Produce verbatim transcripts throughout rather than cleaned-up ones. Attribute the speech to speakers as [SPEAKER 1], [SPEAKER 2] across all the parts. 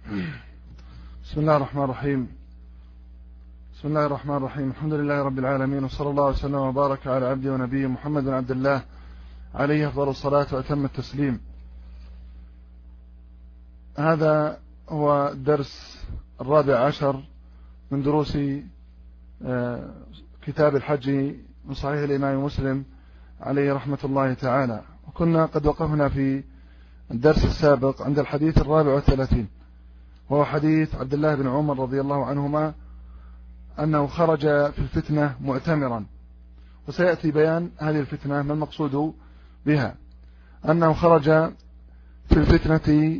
[SPEAKER 1] بسم الله الرحمن الرحيم بسم الله الرحمن الرحيم الحمد لله رب العالمين، وصلى الله وسلم وبارك على عبده ونبيه محمد بن عبد الله عليه أفضل الصلاة وأتم التسليم. هذا هو الدرس الرابع عشر من دروس كتاب الحج من صحيح الإمام مسلم عليه رحمة الله تعالى. وكنا قد وقفنا في الدرس السابق عند الحديث الرابع والثلاثين، وهو حديث عبد الله بن عمر رضي الله عنهما أنه خرج في الفتنة معتمرا، وسيأتي بيان هذه الفتنة ما المقصود بها. أنه خرج في الفتنة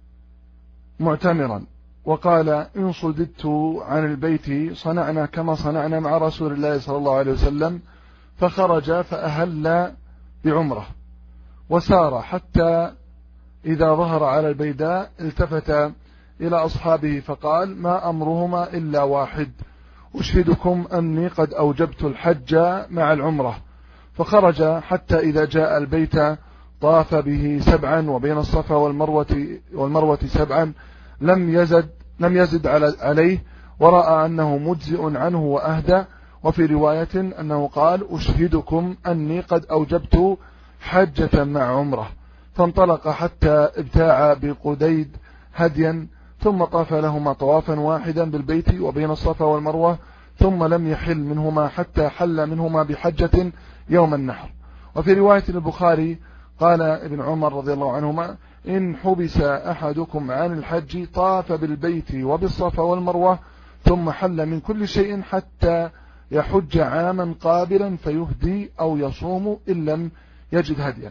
[SPEAKER 1] معتمرا وقال: إن صددت عن البيت صنعنا كما صنعنا مع رسول الله صلى الله عليه وسلم، فخرج فأهل بعمره وسار حتى إذا ظهر على البيداء التفت إلى أصحابه فقال: ما أمرهما إلا واحد، أشهدكم أني قد أوجبت الحج مع العمرة. فخرج حتى إذا جاء البيت طاف به سبعا وبين الصفا والمروة, والمروة سبعا لم يزد, لم يزد عليه، ورأى أنه مجزئ عنه وأهدى. وفي رواية أنه قال: أشهدكم أني قد أوجبت حجة مع عمرة. فانطلق حتى ابتاع بقديد هديا، ثم طاف لهما طوافا واحدا بالبيت وبين الصفا والمروة، ثم لم يحل منهما حتى حل منهما بحجة يوم النحر. وفي رواية البخاري قال ابن عمر رضي الله عنهما: إن حبس أحدكم عن الحج طاف بالبيت وبالصفا والمروة ثم حل من كل شيء حتى يحج عاما قابلا فيهدي أو يصوم إن لم يجد هديا.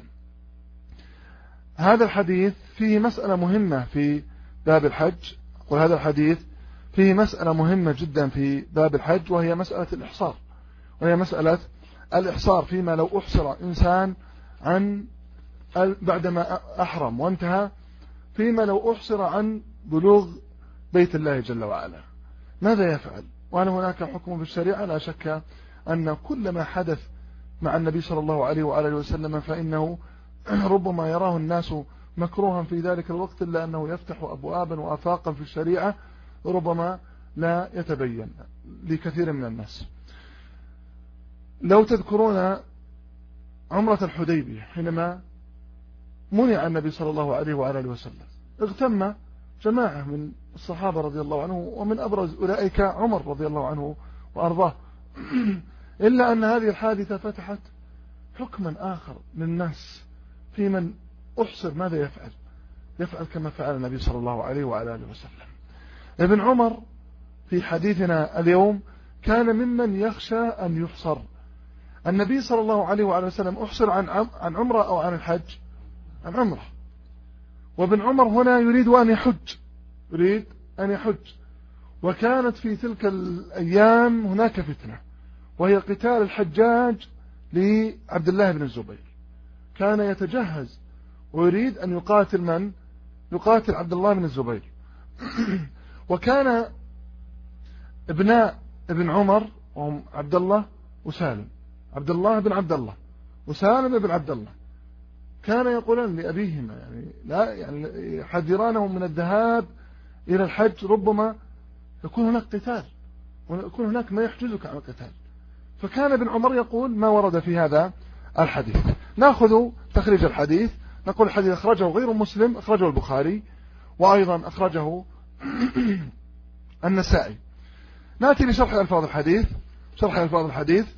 [SPEAKER 1] هذا الحديث فيه مسألة مهمة في باب الحج، وهذا الحديث فيه مسألة مهمة جدا في باب الحج، وهي مسألة الإحصار. وهي مسألة الإحصار فيما لو أحصر إنسان عن بعدما أحرم وانتهى، فيما لو أحصر عن بلوغ بيت الله جل وعلا ماذا يفعل؟ وهل هناك حكم في الشريعة؟ لا شك أن كل ما حدث مع النبي صلى الله عليه وآله وسلم فإنه ربما يراه الناس مكروها في ذلك الوقت، إلا أنه يفتح أبوابا وآفاقا في الشريعة ربما لا يتبين لكثير من الناس. لو تذكرون عمرة الحديبية حينما منع النبي صلى الله عليه وآله وسلم، اغتم جماعة من الصحابة رضي الله عنه، ومن أبرز أولئك عمر رضي الله عنه وأرضاه، إلا أن هذه الحادثة فتحت حكما آخر للناس في من أحصر ماذا يفعل؟ يفعل كما فعل النبي صلى الله عليه وآله وسلم. ابن عمر في حديثنا اليوم كان ممن يخشى أن يحصر. النبي صلى الله عليه وآله وسلم أحصر عن عن عمرة أو عن الحج؟ عن عمرة. وابن عمر هنا يريد أن يحج، يريد أن يحج. وكانت في تلك الأيام هناك فتنة، وهي قتال الحجاج لعبد الله بن الزبير. كان يتجهز ويريد أن يقاتل من؟ يقاتل عبد الله بن الزبير. وكان ابناء ابن عمر وهم عبد الله وسالم، عبد الله بن عبد الله وسالم بن عبد الله، كان يقولان لأبيهما يعني لا يعني يحذرانهم من الذهاب إلى الحج، ربما يكون هناك قتال ويكون هناك ما يحجزك عن القتال. فكان ابن عمر يقول ما ورد في هذا الحديث. نأخذ تخريج الحديث، نقول الحديث أخرجه غير مسلم، أخرجه البخاري، وأيضا أخرجه النسائي. نأتي لشرح ألفاظ الحديث. شرح ألفاظ الحديث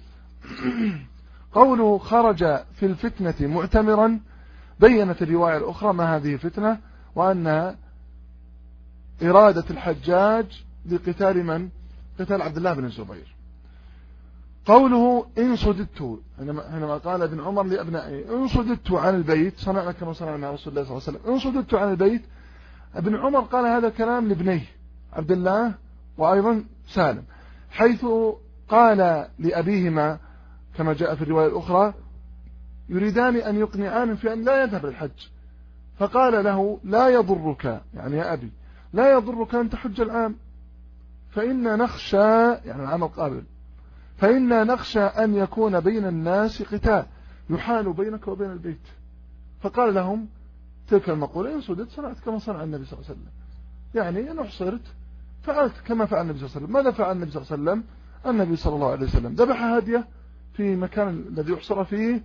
[SPEAKER 1] قوله خرج في الفتنة معتمرا، بينت الرواية الأخرى ما هذه الفتنة، وأنها إرادة الحجاج لقتال من؟ قتال عبد الله بن الزبير. قوله إن صددت، حينما قال ابن عمر لأبنائه إن صددت عن البيت صنعنا كما صنعنا مع رسول الله صلى الله عليه وسلم، إن صددت عن البيت، ابن عمر قال هذا الكلام لابنيه عبد الله وأيضا سالم، حيث قال لأبيهما كما جاء في الرواية الأخرى يريدان أن يقنعان في أن لا يذهب للحج، فقال له لا يضرك، يعني يا أبي لا يضرك أن تحج العام، فإنا نخشى، يعني العام القابل، فإنا نخشى أن يكون بين الناس قتال يحال بينك وبين البيت. فقال لهم تلك المقولة: إن صددت صنعت كما صنع النبي صلى الله عليه وسلم. يعني إن أحصرت فعلت كما فعل النبي صلى الله عليه وسلم. ماذا فعل النبي صلى الله عليه وسلم؟ النبي صلى الله عليه وسلم ذبح هديه في مكان الذي يحصر فيه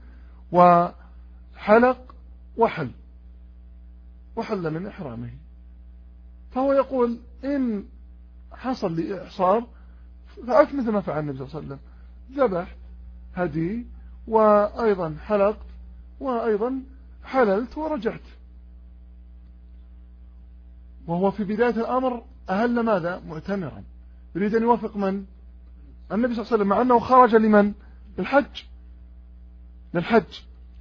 [SPEAKER 1] وحلق وحل وحل من إحرامه. فهو يقول إن حصل لي إحصار فعلت مثل ما فعل النبي صلى الله عليه وسلم، ذبح هدي وأيضا حلقت وأيضا حللت ورجعت. وهو في بداية الأمر أهل ماذا؟ معتمرا، يريد أن يوافق من؟ النبي صلى الله عليه وسلم، مع أنه خرج لمن؟ للحج للحج.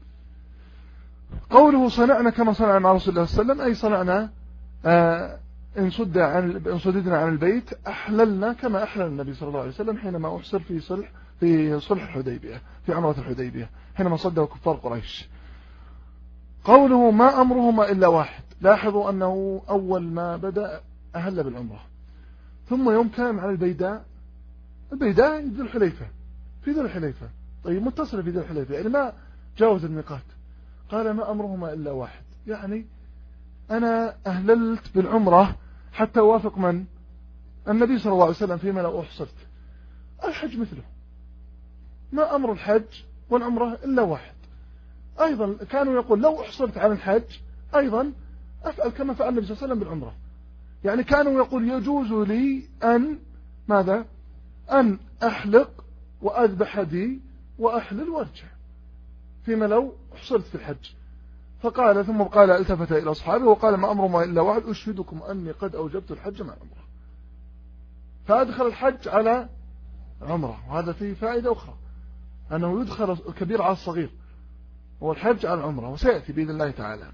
[SPEAKER 1] قوله صنعنا كما صنعنا مع رسول الله صلى الله عليه وسلم، أي صنعنا آه إن صد عن إن صددنا عن البيت أحللنا كما أحلل النبي صلى الله عليه وسلم حينما أحصر في صلح في صلح الحديبية، في عمرة الحديبية حينما صده كفار قريش. قوله ما أمرهما إلا واحد، لاحظوا أنه أول ما بدأ أهل بالعمرة، ثم يوم كان على البيداء، البيداء ذو الحليفة، في ذو الحليفة، طيب متصل في ذو الحليفة، يعني ما جاوز الميقات. قال ما أمرهما إلا واحد، يعني أنا أهللت بالعمرة حتى أوافق من؟ النبي صلى الله عليه وسلم فيما لو أحصرت. الحج مثله، ما أمر الحج والعمرة إلا واحد. أيضا كانوا يقول لو أحصرت عن الحج أيضا أفعل كما فعل النبي صلى الله عليه وسلم بالعمرة. يعني كانوا يقول يجوز لي أن ماذا؟ أن أحلق وأذبح هدي وأحلل وارجع فيما لو أحصرت في الحج. فقال ثم قال التفت إلى أصحابه وقال ما أمرهما إلا واحد، أشهدكم أني قد أوجبت الحج مع العمرة. فأدخل الحج على عمرة، وهذا فيه فائدة أخرى، أنه يدخل الكبير على الصغير، هو الحج على العمرة، وسيأتي بإذن الله تعالى.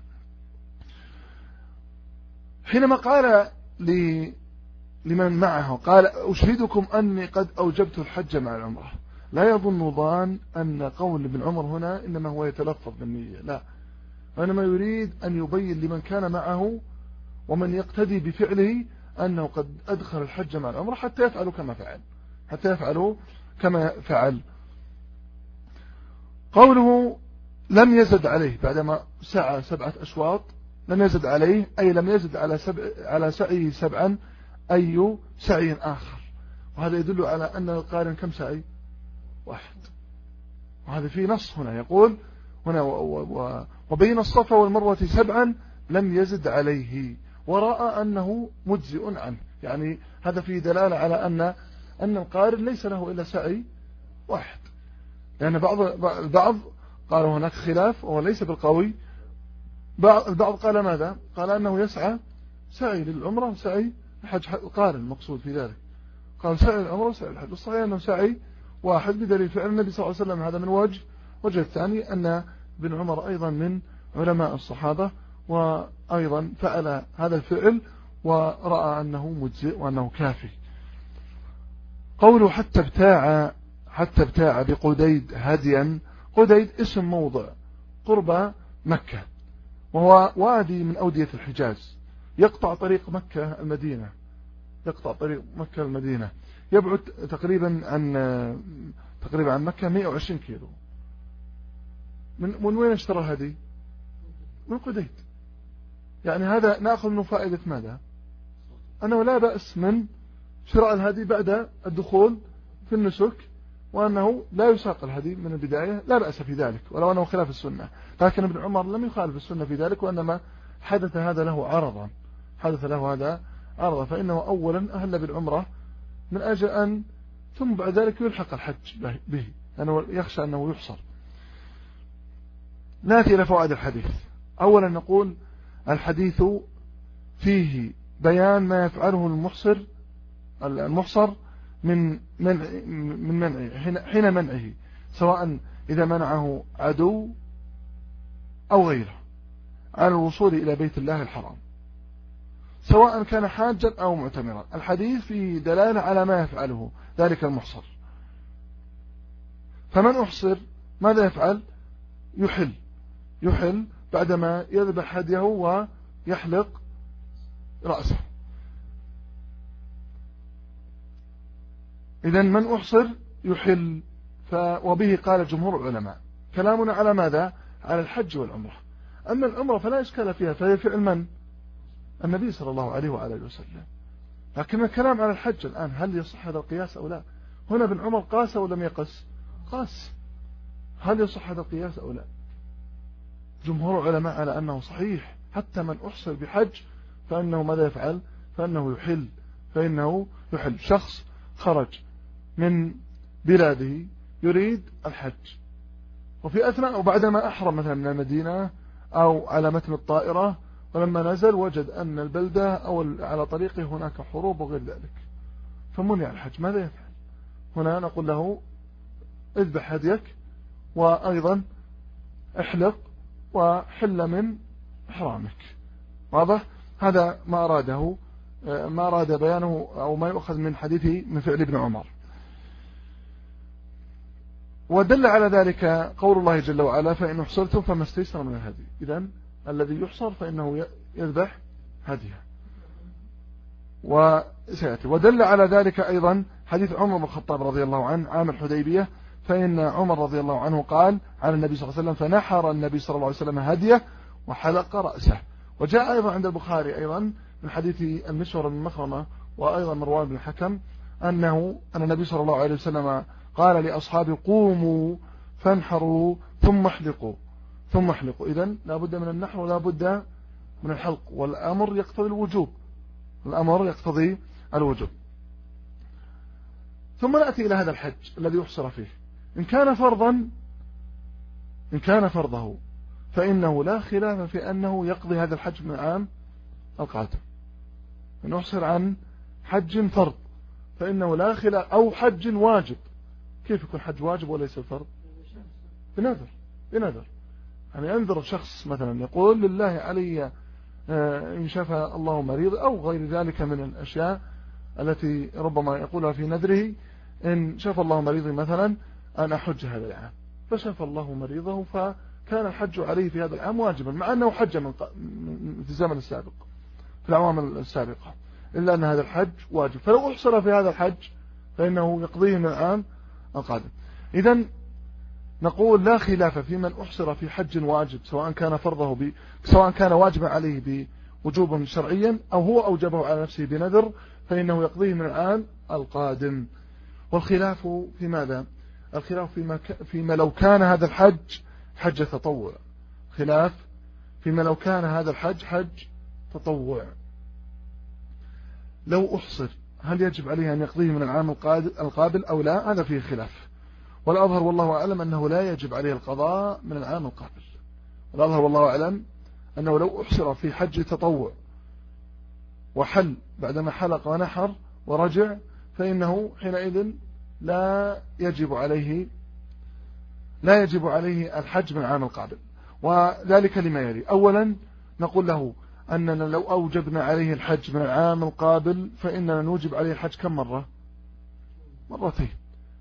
[SPEAKER 1] حينما قال لمن معه قال أشهدكم أني قد أوجبت الحج مع العمرة، لا يظن ظان أن قول ابن عمر هنا إنما هو يتلفظ بالنية، لا، وإنما يريد أن يبين لمن كان معه ومن يقتدي بفعله أنه قد أدخل الحج مع العمرة حتى يفعلوا كما فعل حتى يفعلوا كما فعل. قوله لم يزد عليه بعدما سعى سبعة أشواط، لم يزد عليه أي لم يزد على سبع على سعيه سبعا أي سعي آخر، وهذا يدل على أن القارن كم سعي؟ واحد. وهذا فيه نص هنا يقول هنا وبين الصفا والمروة سبعا لم يزد عليه، ورأى أنه مجزئ عنه، يعني هذا فيه دلالة على أن أن القارن ليس له إلا سعي واحد، لأن يعني بعض البعض قالوا هناك خلاف وهو ليس بالقوي. البعض قال ماذا؟ قال أنه يسعى سعي للعمرة سعي الحج، قارن المقصود في ذلك، قال سعي للعمرة وسعي الحج، الصحيح أنه سعي واحد بدليل فعل النبي صلى الله عليه وسلم. هذا من وجه. وجه الثاني أن ابن عمر أيضا من علماء الصحابة، وأيضا فعل هذا الفعل ورأى أنه مجزئ وأنه كافي. قوله حتى ابتاع حتى ابتاع بقديد هديا، قديد اسم موضع قرب مكة، وهو وادي من أودية الحجاز، يقطع طريق مكة المدينة يقطع طريق مكة المدينة يبعد تقريبا عن تقريبا عن مكة مئة وعشرين كيلو. من من وين اشترى الهدي؟ من قديد. يعني هذا نأخذ منه فائدة ماذا؟ أنه لا بأس من شراء الهدي بعد الدخول في النسك، وأنه لا يساق الهدي من البداية، لا بأس في ذلك ولو أنه خلاف السنة. لكن ابن عمر لم يخالف السنة في ذلك، وإنما حدث هذا له عرضا حدث له هذا عرضا فإنه أولا أهل بالعمرة من أجل أن ثم بعد ذلك يلحق الحج به، لأنه يخشى أنه يحصر. نأتي إلى فوائد الحديث. أولا نقول الحديث فيه بيان ما يفعله المحصر المحصر من منع من منعه حين منعه، سواء إذا منعه عدو أو غيره عن الوصول إلى بيت الله الحرام، سواء كان حاجا أو معتمرا. الحديث فيه دلالة على ما يفعله ذلك المحصر. فمن أحصر ماذا يفعل؟ يحل يحل بعدما يذبح هديه ويحلق رأسه. إذن من أحصر يحل. ف... وبه قال جمهور العلماء. كلامنا على ماذا؟ على الحج والعمرة. أما العمرة فلا إشكال فيها، فهي فعل من؟ النبي صلى الله عليه وعلى اله وسلم. لكن الكلام على الحج الآن، هل يصح هذا القياس أو لا؟ هنا ابن عمر قاس أو لم يقس؟ قاس. هل يصح هذا القياس أو لا؟ جمهور العلماء على أنه صحيح، حتى من أحصر بحج فإنه ماذا يفعل؟ فإنه يحل فإنه يحل شخص خرج من بلاده يريد الحج، وفي أثناء وبعدما أحرم مثلا من المدينة أو على متن الطائرة، ولما نزل وجد أن البلدة أو على طريقه هناك حروب وغير ذلك فمنع الحج، ماذا يفعل؟ هنا نقول له اذبح هديك وأيضا احلق وحل من إحرامك. واضح؟ هذا ما أراده ما أراد بيانه أو ما يؤخذ من حديثه من فعل ابن عمر. ودل على ذلك قول الله جل وعلا فإن أحصرتم فما استيسر من الهدي. إذن الذي يحصر فإنه يذبح هديه وسيأتي. ودل على ذلك أيضا حديث عمر بن الخطاب رضي الله عنه عام الحديبية، فإن عمر رضي الله عنه قال على النبي صلى الله عليه وسلم فنحر النبي صلى الله عليه وسلم هديه وحلق رأسه. وجاء أيضا عند البخاري أيضا من حديث المسور بن مخرمة وأيضا مروان بن الحكم أنه أن النبي صلى الله عليه وسلم قال لأصحابه قوموا فانحروا ثم احلقوا ثم احلقوا. إذن لا بد من النحر ولا بد من الحلق، والأمر يقتضي الوجوب الأمر يقتضي الوجوب. ثم نأتي إلى هذا الحج الذي يحصر فيه. إن كان فرضا إن كان فرضه فإنه لا خلاف في أنه يقضي هذا الحج من عام القادم. إن يحصر عن حج فرض فإنه لا خلاف، أو حج واجب. كيف يكون حج واجب وليس الفرض؟ بنذر بنذر يعني ينذر شخص مثلا يقول لله علي إن شفى الله مريض أو غير ذلك من الأشياء التي ربما يقولها في نذره، إن شفى الله مريضي مثلا أن أحج هذا العام، فشفى الله مريضه فكان الحج عليه في هذا العام واجبا، مع أنه حج من في الزمن السابق في الأعوام السابقة، إلا أن هذا الحج واجب. فلو أحصر في هذا الحج فإنه يقضيه من العام القادم. إذن نقول لا خلاف في من أحصر في حج واجب، سواء كان فرضه ب... سواء كان واجبا عليه بوجوب شرعيا أو هو أوجبه على نفسه بنذر، فإنه يقضيه من العام القادم. والخلاف في ماذا؟ الخلاف فيما, ك... فيما لو كان هذا الحج حج تطوع، خلاف فيما لو كان هذا الحج حج تطوع. لو أحصر هل يجب عليه أن يقضيه من العام القابل أو لا؟ هذا فيه خلاف، والأظهر والله أعلم أنه لا يجب عليه القضاء من العام القابل. والأظهر والله أعلم أنه لو أحصر في حج تطوع وحل بعدما حلق ونحر ورجع فإنه حينئذ لا يجب عليه لا يجب عليه الحج من العام القابل. وذلك لما يلي. أولا نقول له أننا لو أوجبنا عليه الحج من العام القابل فإننا نوجب عليه الحج كم مرة؟ مرتين،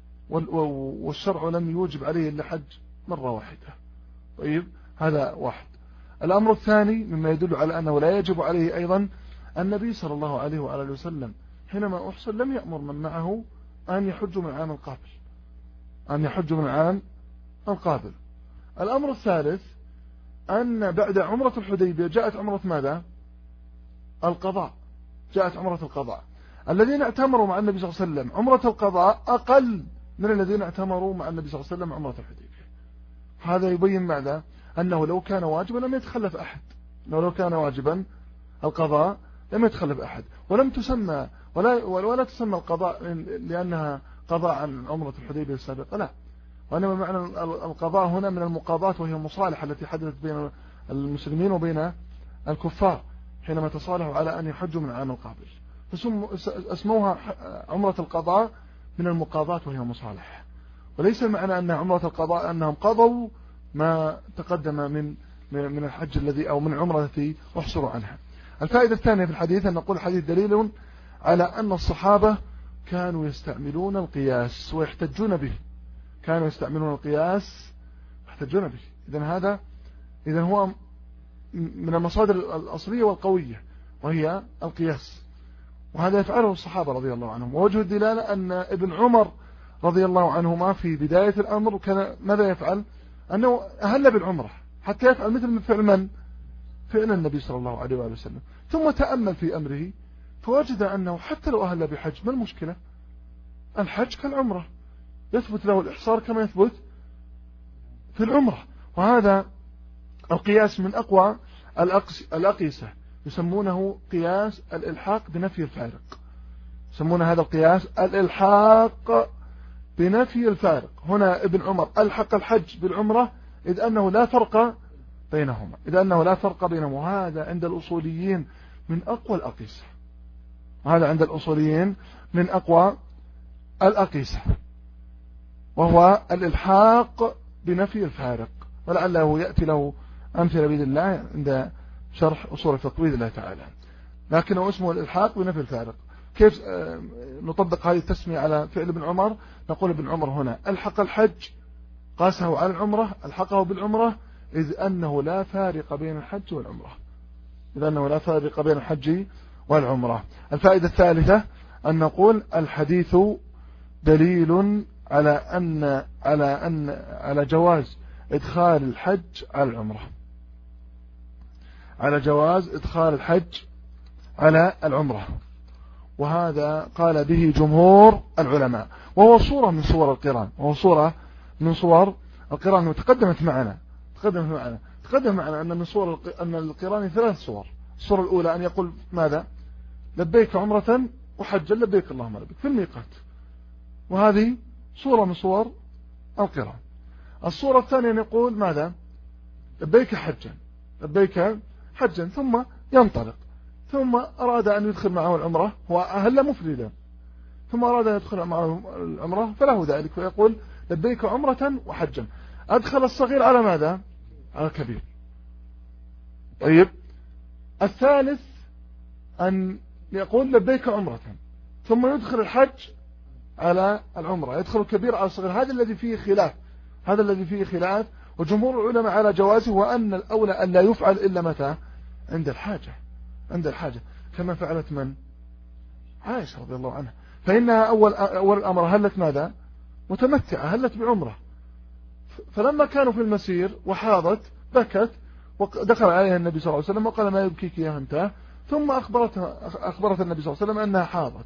[SPEAKER 1] والشرع لم يوجب عليه إلا حج مرة واحدة. طيب هذا واحد. الأمر الثاني مما يدل على أنه لا يجب عليه أيضا النبي صلى الله عليه وآله وسلم حينما أحصل لم يأمر من معه أن يحج من العام القابل أن يحج من العام القابل. الأمر الثالث أن بعد عمرة الحديبية جاءت عمرة ماذا؟ القضاء. جاءت عمرة القضاء. الذين اعتمروا مع النبي صلى الله عليه وسلم عمرة القضاء أقل من الذين اعتمروا مع النبي صلى الله عليه وسلم عمرة الحديبية. هذا يبين ماذا؟ أنه لو كان واجبا لم يتخلف أحد. أنه لو كان واجبا القضاء لم يتخلف أحد، ولم تسمى ولا, ولا تسمى القضاء لأنها قضاء عن عمرة الحديبية السابقة، لا، وإنما معنى القضاء هنا من المقاضاة، وهي المصالحة التي حدثت بين المسلمين وبين الكفار حينما تصالحوا على أن يحجوا من العام القابل، فاسموها عمرة القضاء من المقاضاة وهي مصالحة. وليس المعنى أن عمرة القضاء أنهم قضوا ما تقدم من من الحج الذي أو من العمرة التي أحصروا عنها. الفائدة الثانية في الحديث أن نقول الحديث دليل على أن الصحابة كانوا يستعملون القياس ويحتجون به. كانوا يستعملون القياس ويحتجون به. إذن هذا إذن هو من المصادر الأصلية والقوية وهي القياس، وهذا يفعله الصحابة رضي الله عنهم. ووجه الدلالة أن ابن عمر رضي الله عنهما في بداية الأمر كان ماذا يفعل؟ أنه أهل بالعمرة حتى يفعل مثل فعل من؟ فعل النبي صلى الله عليه وآله وسلم، ثم تأمل في أمره فوجد أنه حتى لو أهل بحج ما المشكلة؟ الحج كالعمرة، يثبت له الإحصار كما يثبت في العمرة. وهذا القياس من أقوى الأقيسة، يسمونه قياس الإلحاق بنفي الفارق، يسمون هذا القياس الإلحاق بنفي الفارق. هنا ابن عمر ألحق الحج بالعمرة إذ أنه لا فرق بينهما، إذ أنه لا فرق بينهما. وهذا عند الأصوليين من أقوى الأقيسة، وهذا عند الأصوليين من أقوى الأقيسة، وهو الإلحاق بنفي الفارق. ولعله يأتي له أمثلة بإذن الله عند شرح أصول الفقه بإذن الله تعالى، لكنه اسمه الإلحاق بنفي الفارق. كيف نطبق هذه التسمية على فعل ابن عمر؟ نقول ابن عمر هنا ألحق الحج، قاسه على العمرة، ألحقه بالعمرة إذ أنه لا فارق بين الحج والعمرة، إذ أنه لا فارق بين الحج والعمرة. الفائدة الثالثة أن نقول الحديث دليل على أن على أن على جواز إدخال الحج على العمرة، على جواز إدخال الحج على العمرة، وهذا قال به جمهور العلماء، وهو صورة من صور القران، وهو صورة من صور القران وتقدمت معنا تقدمت معنا تقدم معنا أن من صور أن القران ثلاث صور. الصورة الأولى أن يقول ماذا؟ لبيك عمرة وحجا، لبيك اللهم لبيك في الميقات، وهذه صورة من صور القران. الصورة الثانية أن يقول ماذا؟ لبيك حجا، لبيك حجا، ثم ينطلق، ثم أراد أن يدخل معه العمرة، هو أهل مفردا، ثم أراد أن يدخل معه العمرة فله ذلك، ويقول لبيك عمرة وحجا. أدخل الصغير على ماذا؟ على الكبير. طيب الثالث أن يقول لبيك عمرة ثم يدخل الحج على العمرة، يدخل الكبير على الصغير. هذا الذي فيه خلاف، هذا الذي فيه خلاف وجمهور العلماء على جوازه، وأن الأولى أن لا يفعل إلا متى؟ عند الحاجة، عند الحاجة، كما فعلت من؟ عائشة رضي الله عنها، فإنها أول أول الأمر هلت ماذا؟ متمتعة، هلت بعمرة، فلما كانوا في المسير وحاضت بكت، ودخل عليها النبي صلى الله عليه وسلم وقال ما يبكيك يا أنت، ثم أخبرتها أخبرت النبي صلى الله عليه وسلم أنها حاضت،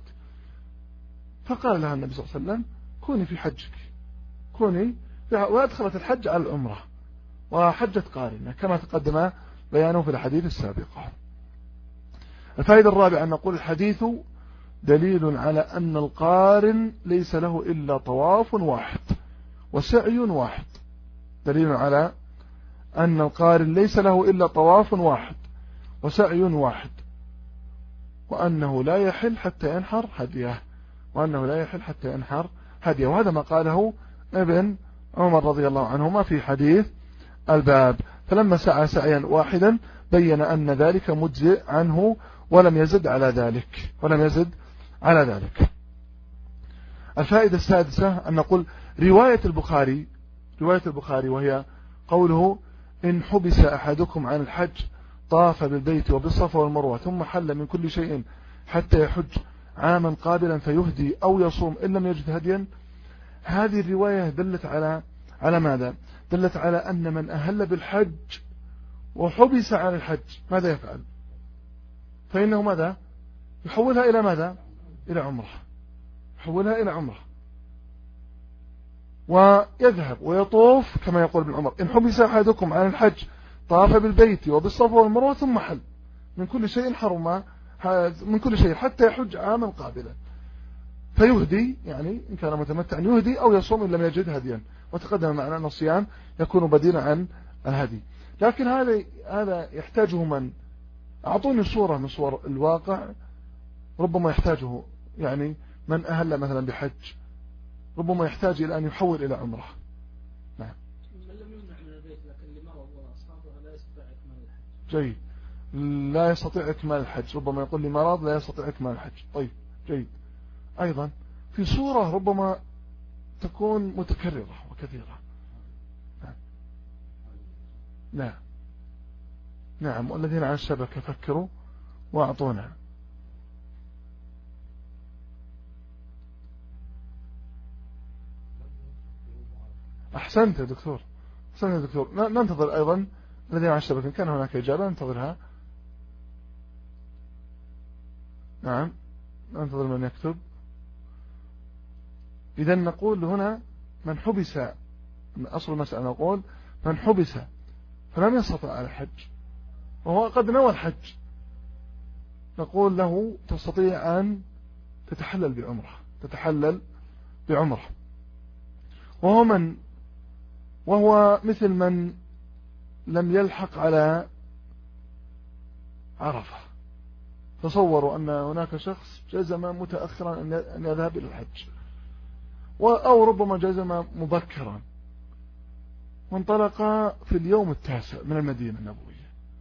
[SPEAKER 1] فقال لها النبي صلى الله عليه وسلم كوني في حجك، كوني في، وأدخلت الحج على العمرة وحجت قارنة كما تقدم بيانه في الحديث السابقة. الفائدة الرابعة أن نقول الحديث دليل على أن القارن ليس له إلا طواف واحد وسعي واحد، دليل على أن القارن ليس له إلا طواف واحد وسعي واحد، وأنه لا يحل حتى ينحر هديه، وأنه لا يحل حتى ينحر هديه. وهذا ما قاله ابن عمر رضي الله عنهما في حديث الباب، فلما سعى سعيا واحدا بين أن ذلك مجزئ عنه ولم يزد على ذلك ولم يزد على ذلك. الفائدة السادسة أن نقول رواية البخاري رواية البخاري وهي قوله إن حبس أحدكم عن الحج طاف بالبيت وبالصفا والمروة ثم حل من كل شيء حتى يحج عاما قابلا فيهدي أو يصوم إن لم يجد هديا. هذه الرواية دلت على على ماذا؟ دلت على أن من أهل بالحج وحبس عن الحج ماذا يفعل؟ فإنه ماذا؟ يحولها إلى ماذا؟ إلى عمره، يحولها إلى عمره، ويذهب ويطوف كما يقول ابن عمر إن حبس أحدكم عن الحج طاف بالبيت وبالصفا والمروة ثم حل من كل شيء حرم من كل شيء حتى يحج عاما قابلا فيهدي، يعني إن كان متمتعا يهدي أو يصوم إن لم يجد هديا. وتقدم معنا أن الصيام يكون بديلا عن الهدي، لكن هذا هذا يحتاجه من؟ أعطوني صورة من صور الواقع ربما يحتاجه، يعني من أهل مثلا بحج ربما يحتاج إلى أن يحول إلى عمره. نعم.
[SPEAKER 2] من لم يمنع من البيت لكن لمرض وأصحابه لا يستطيع إكمال الحج.
[SPEAKER 1] جيد، لا يستطيع إكمال الحج، ربما يقول لمرض لا يستطيع إكمال الحج. طيب جيد. أيضا في صورة ربما تكون متكررة وكثيرة. نعم نعم نعم والذين على الشبكة فكروا وأعطونا. أحسنت يا دكتور، أحسنت يا دكتور. ننتظر أيضا الذين على الشبكة كان هناك إجابة ننتظرها. نعم ننتظر من يكتب. إذا نقول هنا من حبس، أصل المسألة نقول من حبس فلم يستطع على الحج وهو قد نوى الحج، نقول له تستطيع أن تتحلل بعمرة، تتحلل بعمرة. وهو من وهو مثل من لم يلحق على عرفة. تصوروا أن هناك شخص جزم متأخرا أن يذهب إلى الحج، أو ربما جزم مبكرا وانطلق في اليوم التاسع من المدينة النبوية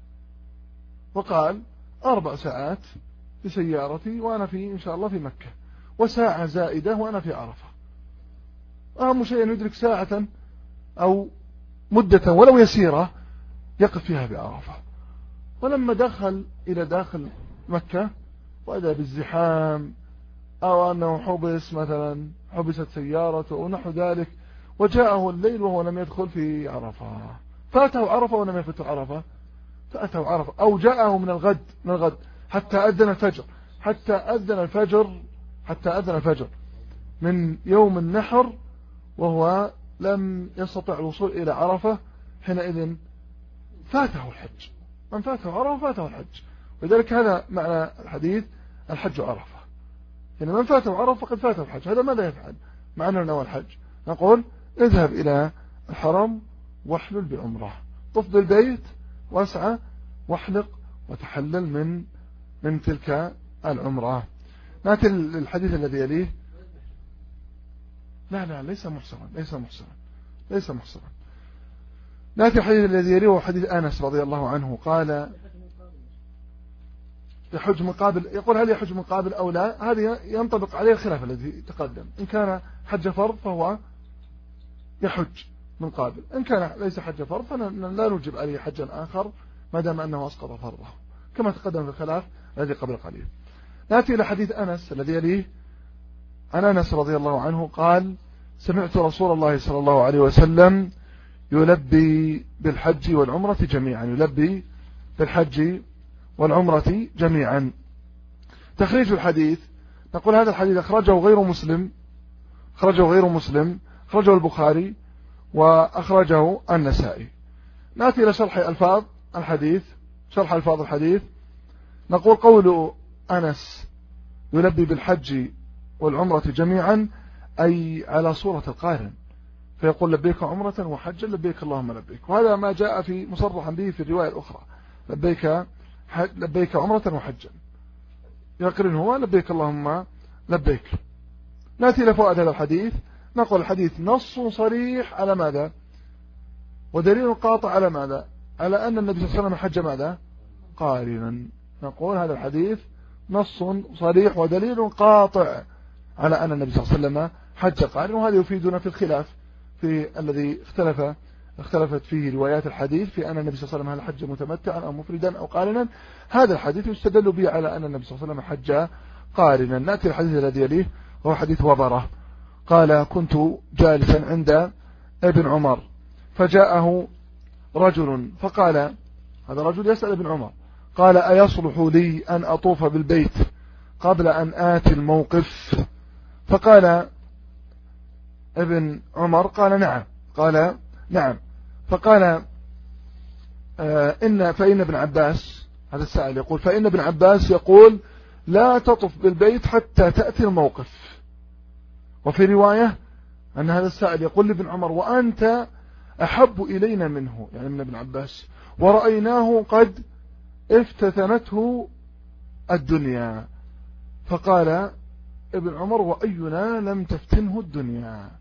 [SPEAKER 1] وقال أربع ساعات بسيارتي وأنا في إن شاء الله في مكة، وساعة زائدة وأنا في عرفة. أهم شيء أن يدرك ساعة أو مدة ولو يسيرة يقف فيها بعرفة. ولما دخل إلى داخل مكة وإذا بالزحام أو أنه حبس مثلا، حبست سيارته أو نحو ذلك، وجاءه الليل وهو لم يدخل في عرفة، فاته عرفة ولم يفته عرفة، فأته عرفة، أو جاءه من الغد من الغد حتى أذن الفجر حتى أذن الفجر حتى أذن الفجر من يوم النحر وهو لم يستطع الوصول إلى عرفة، حينئذ فاته الحج. من فاته عرفة فاته الحج. ولذلك هذا معنى الحديث الحج عرفة، يعني من فاته عرفة فقد فاته الحج. هذا ماذا يفعل مع أنه نوى الحج؟ نقول اذهب إلى الحرم واحلل بعمره، طف بالبيت واسعى واحلق وتحلل من من تلك العمرة. نأتي للحديث الذي يليه. لا لا ليس محصرا ليس محصرا ليس محصرا نأتي الحديث الذي يليه وحديث أنس رضي الله عنه قال يحج مقابل، يقول هل يحج مقابل أو لا؟ هذا ينطبق عليه الخلاف الذي تقدم. إن كان حج فرض فهو يحج من قابل، إن كان ليس حج فرض فلا نوجب عليه حجا آخر ما دام أنه أسقط فرضه، كما تقدم في الخلاف الذي قبل قليل. نأتي إلى حديث أنس الذي يليه. عن أنس رضي الله عنه قال سمعت رسول الله صلى الله عليه وسلم يلبي بالحج والعمرة جميعا يلبي بالحج والعمرة جميعا. تخريج الحديث نقول هذا الحديث أخرجه غير مسلم أخرجه غير مسلم أخرجه البخاري وأخرجه النسائي. نأتي إلى شرح ألفاظ الحديث. شرح ألفاظ الحديث نقول قول أنس يلبي بالحج والعمرة جميعا أي على صورة القارن، فيقول لبيك عمرة وحجا لبيك اللهم لبيك، وهذا ما جاء في مصرحا به في الرواية الأخرى لبيك لبيك عمرة وحجا، يقرن هو لبيك اللهم لبيك. نأتي إلى فوائد هذا الحديث. نقول الحديث نص صريح على ماذا؟ ودليل قاطع على ماذا؟ على أن النبي صلى الله عليه وسلم حج ماذا؟ قارنا. نقول هذا الحديث نص صريح ودليل قاطع على أن النبي صلى الله عليه وسلم حج قارنا، وهذا يفيدنا في الخلاف في الذي اختلف اختلفت فيه روايات الحديث في أن النبي صلى الله عليه وسلم هل حج متمتعا أو مفردا أو قارنا. هذا الحديث يستدل به على أن النبي صلى الله عليه وسلم حج قارنا. نأتي الحديث الذي يليه وهو حديث وبرة قال كنت جالسا عند ابن عمر فجاءه رجل فقال، هذا رجل يسأل ابن عمر، قال أيصلح لي أن أطوف بالبيت قبل أن آتي الموقف؟ فقال ابن عمر قال نعم قال نعم فقال آه إن فإن ابن عباس، هذا السائل يقول فإن ابن عباس يقول لا تطف بالبيت حتى تأتي الموقف. وفي رواية أن هذا السائل يقول لابن عمر وأنت أحب إلينا منه، يعني من ابن عباس، ورأيناه قد افتتنته الدنيا. فقال ابن عمر وأينا لم تفتنه الدنيا؟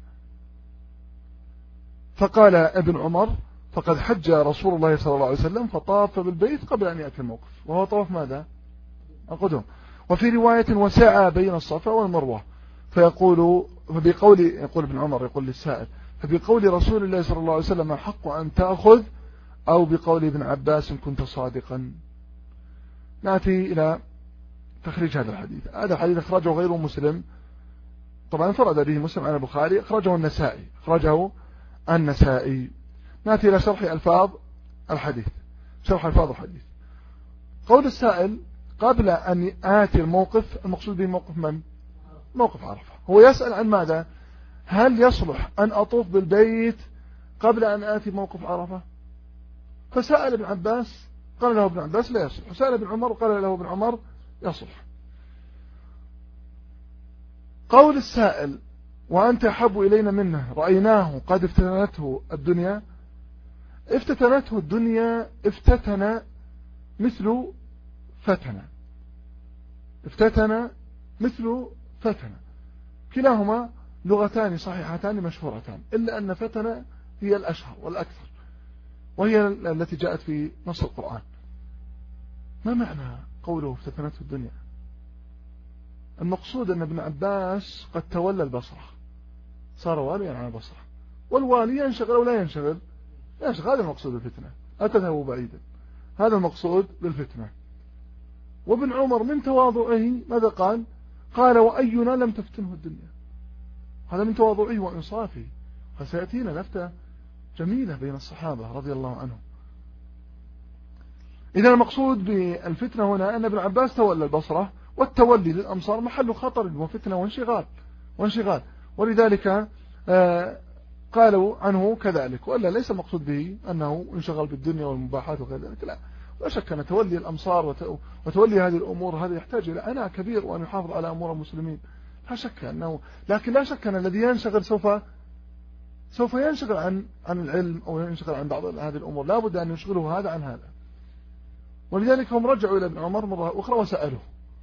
[SPEAKER 1] فقال ابن عمر فقد حج رسول الله صلى الله عليه وسلم فطاف بالبيت قبل أن يأتي الموقف، وهو طواف ماذا؟ القدوم. وفي رواية وسعى بين الصفا والمروة، فيقول فبقول يقول ابن عمر يقول للسائل فبقول رسول الله صلى الله عليه وسلم حق أن تأخذ أو بقول ابن عباس كنت صادقا. نأتي إلى تخريج هذا الحديث. هذا الحديث أخرجه غير مسلم، طبعا فرد به مسلم عن البخاري، أخرجه النسائي أخرجه النسائي. نأتي إلى شرح ألفاظ الحديث، شرح ألفاظ الحديث. قول السائل قبل أن آتي الموقف، المقصود به موقف من؟ موقف عرفة. هو يسأل عن ماذا؟ هل يصلح أن أطوف بالبيت قبل أن آتي موقف عرفة؟ فسأل ابن عباس، قال له ابن عباس لا يصلح، وسأل ابن عمر وقال له ابن عمر يصلح. قول السائل وأنت أحب إلينا منه رأيناه قد افتتنته الدنيا، افتتنته الدنيا افتتن مثل فتن، افتتن مثل فتن، كلاهما لغتان صحيحتان مشهورتان، إلا أن فتن هي الأشهر والأكثر، وهي التي جاءت في نص القرآن. ما معنى قوله افتتنته الدنيا؟ المقصود أن ابن عباس قد تولى البصرة، صار واليا على البصرة، والوالي ينشغل أو لا ينشغل؟ ينشغل. هذا المقصود بالفتنة، أتذهب بعيدا، هذا المقصود بالفتنة. وابن عمر من تواضعه ماذا قال؟ قال وأينا لم تفتنه الدنيا. هذا من تواضعه وإنصافه، فسيأتينا لفتة جميلة بين الصحابة رضي الله عنهم. إذا المقصود بالفتنة هنا أن ابن عباس تولى البصرة، والتولي للأمصار محل خطر وفتنة وانشغال وانشغال ولذلك آه قالوا عنه كذلك، وإلا ليس المقصود به أنه انشغل بالدنيا والمباحات وكذلك، لا، لا شك أن تولي الأمصار وتولي هذه الأمور هذا يحتاج إلى عناء كبير، وأن يحافظ على أمور المسلمين، لا شك أنه، لكن لا شك أن الذي ينشغل سوف سوف ينشغل عن عن العلم أو ينشغل عن بعض هذه الأمور، لا بد أن يشغله هذا عن هذا. ولذلك هم رجعوا إلى ابن عمر مرة أخرى وسألوه.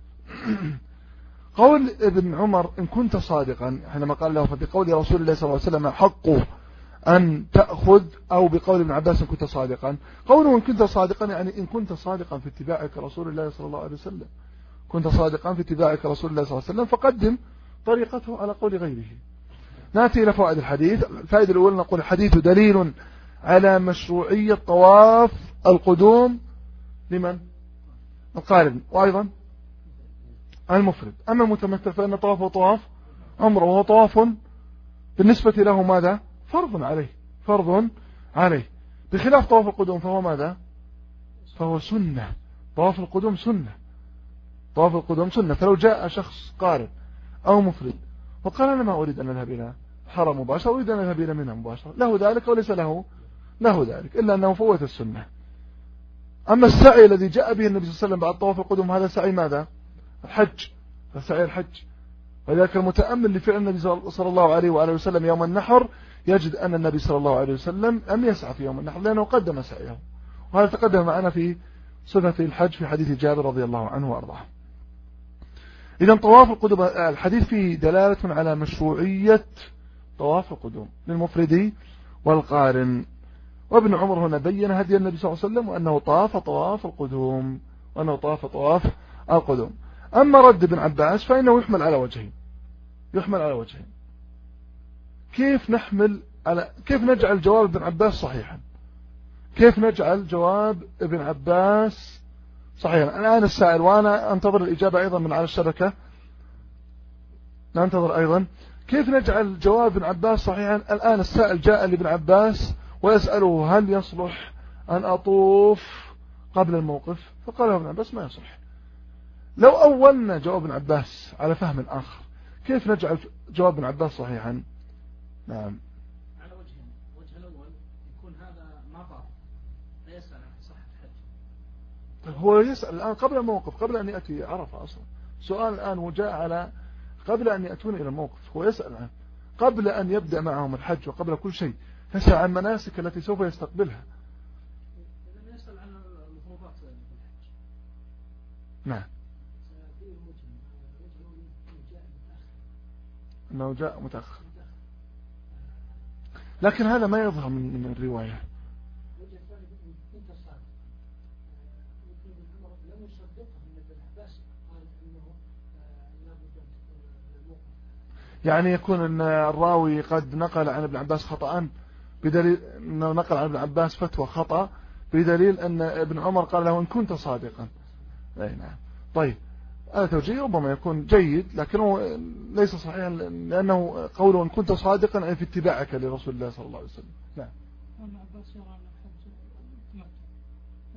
[SPEAKER 1] قول ابن عمر إن كنت صادقا، حينما قال له فبقول رسول الله صلى الله عليه وسلم حقه أن تأخذ، أو بقول ابن عباس إن كنت صادقا، قوله إن كنت صادقا يعني إن كنت صادقا في اتباعك رسول الله صلى الله عليه وسلم، كنت صادقا في اتباعك رسول الله صلى الله عليه وسلم، فقدم طريقته على قول غيره. نأتي إلى فوائد الحديث. الفائدة الأولى نقول الحديث دليل على مشروعية طواف القدوم لمن؟ القارن، وأيضا المفرد. أما المتمتع فإن طوافه طواف عمره، وهو طواف بالنسبة له ماذا؟ فرض عليه، فرض عليه، بخلاف طواف القدوم فهو ماذا؟ فهو سنة. طواف القدوم سنة، طواف القدوم سنة. فلو جاء شخص قارن أو مفرد وقال أنا ما أريد أن أذهب إلى حرم مباشرة، أريد أن أذهب إلى منى مباشرة، له ذلك وليس له له ذلك، إلا أنه فوت السنة. أما السعي الذي جاء به النبي صلى الله عليه وسلم بعد طواف القدوم هذا سعي ماذا؟ الحج، سعي الحج. وذلك المتأمل لفعل النبي صلى الله عليه وآله وسلم يوم النحر يجد أن النبي صلى الله عليه وسلم لم يسعى في يوم النحر لأنه قدم سعيه، وهذا تقدم معنا في صفة الحج في حديث جابر رضي الله عنه وأرضاه. إذا طواف القدوم الحديث فيه دلالة على مشروعية طواف القدوم للمفرد والقارن. وابن عمر هنا بين هدي النبي صلى الله عليه وسلم وأنه طاف طواف القدوم، وأنه طاف طواف القدوم. أما رد ابن عباس فإنه يحمل على وجهين، يحمل على وجهين. كيف نحمل على كيف نجعل جواب ابن عباس صحيحا؟ كيف نجعل جواب ابن عباس صحيحا؟ الآن السائل، وأنا أنتظر الإجابة أيضا من على الشبكة، ننتظر أيضا كيف نجعل جواب ابن عباس صحيحا. الآن السائل جاء لابن عباس ويسأله هل يصلح أن أطوف قبل الموقف؟ فقال ابن عباس ما يصلح. لو أولنا جواب ابن عباس على فهم آخر كيف نجعل جواب ابن عباس صحيحا؟ نعم،
[SPEAKER 2] على وجهين. الوجه الأول يكون هذا ما طاف لا يسأل عن صحة الحج.
[SPEAKER 1] طيب هو يسأل الآن قبل الموقف، قبل أن يأتي عرفة أصلا. سؤال الآن وجاء على قبل أن يأتون إلى الموقف، هو يسأل عنه قبل أن يبدأ معهم الحج وقبل كل شيء، يسأل عن مناسك التي سوف يستقبلها.
[SPEAKER 2] إذا يسأل عن المفروضات في الحج.
[SPEAKER 1] نعم، أنه جاء متأخر، لكن هذا ما يظهر من, من الرواية. يعني يكون أن الراوي قد نقل عن ابن عباس خطأ، بدليل أنه نقل عن ابن عباس فتوى خطأ، بدليل أن ابن عمر قال له إن كنت صادقا. أي نعم. طيب هذا توجيه ربما يكون جيد، لكنه ليس صحيحا، لأنه قوله إن كنت صادقا أي في اتباعك لرسول الله صلى الله عليه وسلم. نعم.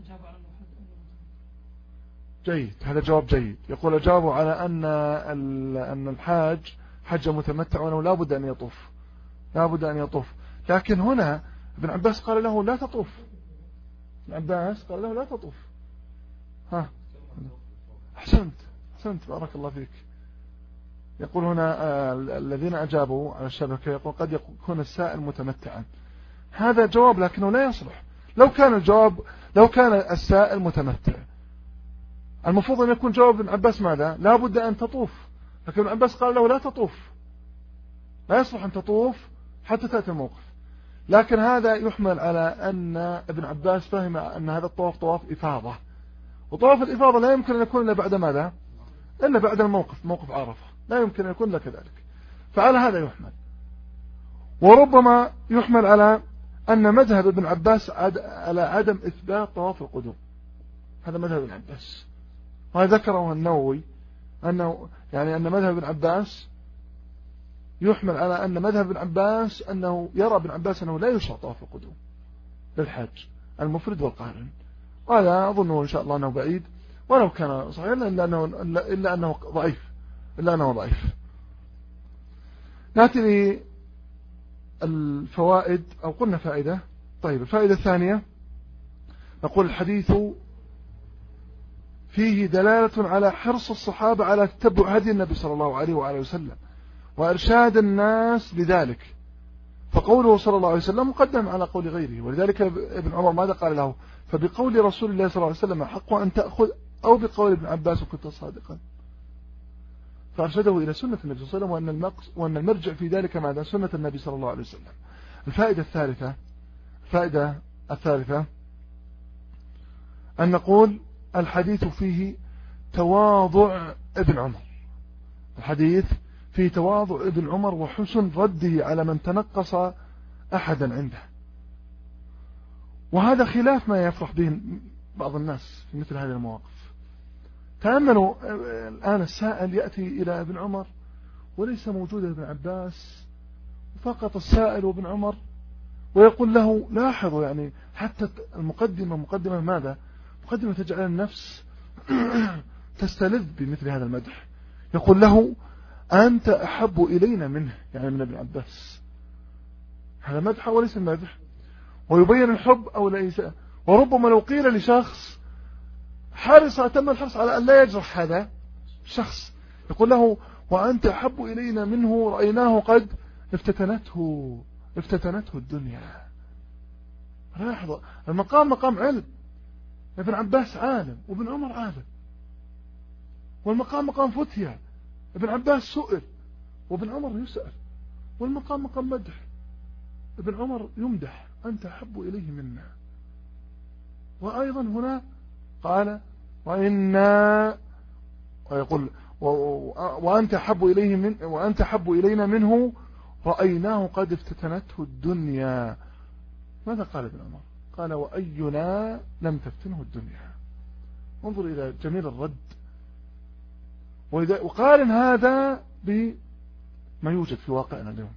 [SPEAKER 1] جيد، هذا جواب جيد. يقول أجابوا على أن أن الحاج حج متمتع وأنه لا بد أن يطوف، لا بد أن يطوف. لكن هنا ابن عباس قال له لا تطوف، ابن عباس قال له لا تطوف. ها أحسنت أحسنت بارك الله فيك. يقول هنا آه الذين أجابوا على الشبكة يقول قد يكون السائل متمتعا. هذا جواب لكنه لا يصلح. لو كان الجواب لو كان السائل متمتع المفروض أن يكون جواب ابن عباس ماذا؟ لا بد أن تطوف. لكن ابن عباس قال له لا تطوف، لا يصلح أن تطوف حتى تأتي الموقف. لكن هذا يحمل على أن ابن عباس فهم أن هذا الطواف طواف إفاضة، وطواف الإفاضة لا يمكن أن يكون إلا بعد ماذا؟ إلا بعد الموقف، موقف عرفة لا يمكن أن يكون لك ذلك. فعلى هذا يحمل. وربما يحمل على أن مذهب ابن عباس على عدم إثبات طواف القدوم، هذا مذهب ابن عباس. وهذا ذكره النووي أنه يعني أن مذهب ابن عباس يحمل على أن مذهب ابن عباس أنه يرى ابن عباس أنه لا يشرع طواف القدوم للحاج المفرد والقارن. وهذا أظنه إن شاء الله أنه بعيد، ولو كان صحيحا إلا أنه, إلا أنه ضعيف إلا أنه ضعيف. نأتي لي الفوائد، أو قلنا فائدة. طيب الفائدة الثانية نقول الحديث فيه دلالة على حرص الصحابة على تتبع هدي النبي صلى الله عليه وآله وسلم وإرشاد الناس لذلك، فقوله صلى الله عليه وسلم مقدم على قول غيره. ولذلك ابن عمر ماذا قال له؟ فبقول رسول الله صلى الله عليه وسلم حق أن تأخذ، أو بقول ابن عباس كنت صادقا. فأرشده إلى سنة النبي صلى الله عليه وسلم، وأن المرجع في ذلك ماذا؟ سنة النبي صلى الله عليه وسلم. الفائدة الثالثة الفائدة الثالثة أن نقول الحديث فيه تواضع ابن عمر، الحديث فيه تواضع ابن عمر وحسن رده على من تنقص أحدا عنده. وهذا خلاف ما يفرح به بعض الناس في مثل هذه المواقف. تأملوا الآن السائل يأتي إلى ابن عمر وليس موجود ابن عباس، فقط السائل وابن عمر، ويقول له لاحظوا يعني حتى المقدمة مقدمة ماذا؟ مقدمة تجعل النفس تستلذ بمثل هذا المدح. يقول له أنت أحب إلينا منه، يعني من ابن عباس. هذا مدح وليس مدح، ويبين الحب أو ليس. وربما لو قيل لشخص حارس أتم الحرص على أن لا يجرح هذا الشخص، يقول له وأنت أحب إلينا منه رأيناه قد افتتنته افتتنته الدنيا. لاحظوا المقام مقام علم، ابن عباس عالم وابن عمر عالم، والمقام مقام فتية، ابن عباس سئل وابن عمر يسأل، والمقام مقام مدح، ابن عمر يمدح أنت أحب إليه منا. وأيضا هنا قال وإنا، ويقول وأنت أحب إليه من وأنت أحب إلينا منه رأيناه قد افتتنته الدنيا. ماذا قال ابن عمر؟ قال وأينا لم تفتنه الدنيا. انظر إلى جميل الرد. وقارن هذا بما يوجد في واقعنا اليوم.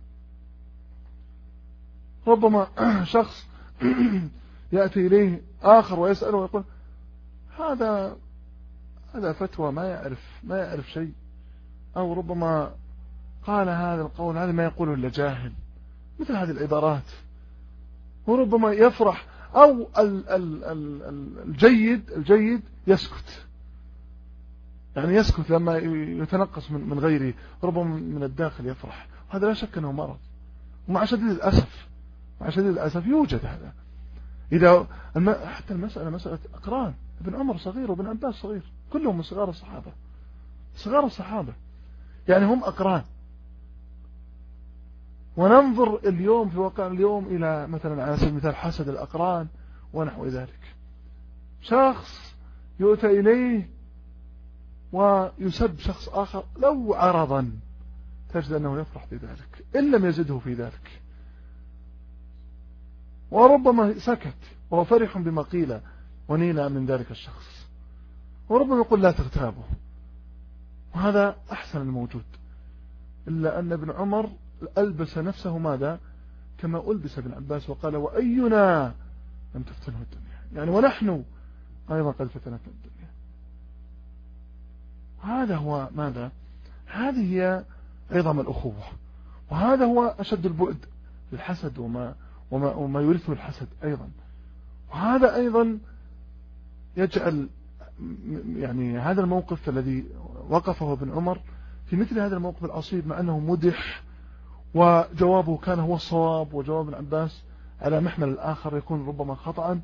[SPEAKER 1] ربما شخص يأتي إليه آخر ويسأله ويقول هذا هذا فتوى ما يعرف ما يعرف شيء، أو ربما قال هذا القول هذا ما يقوله إلا جاهل، مثل هذه العبارات. وربما يفرح، أو ال ال ال الجيد الجيد يسكت، يعني يسكت لما يتنقص من من غيره، ربما من الداخل يفرح. هذا لا شك أنه مرض، ومع شديد الأسف مع شديد الأسف يوجد هذا. إذا حتى المسألة مسألة أقران، ابن عمر صغير وابن عباس صغير، كلهم من صغار الصحابة صغار الصحابة يعني هم أقران. وننظر اليوم في واقع اليوم إلى مثلا على سبيل المثال حسد الأقران ونحو ذلك. شخص يؤتى إليه ويسب شخص آخر لو عرضا تجد أنه يفرح بذلك إن لم يزده في ذلك، وربما سكت وهو فرح بما قيل ونيل من ذلك الشخص، وربما يقول لا تغتابه، وهذا أحسن الموجود. إلا أن ابن عمر ألبس نفسه ماذا؟ كما ألبس ابن عباس، وقال وأينا لم تفتنه الدنيا، يعني ونحن أيضا قد فتنت الدنيا. هذا هو ماذا؟ هذه هي عظم الأخوة، وهذا هو أشد البعد للحسد وما, وما, وما يورثه الحسد أيضا. وهذا أيضا يجعل يعني هذا الموقف الذي وقفه ابن عمر في مثل هذا الموقف العصيب، مع أنه مدح وجوابه كان هو الصواب، وجواب ابن عباس على محمل الآخر يكون ربما خطأ،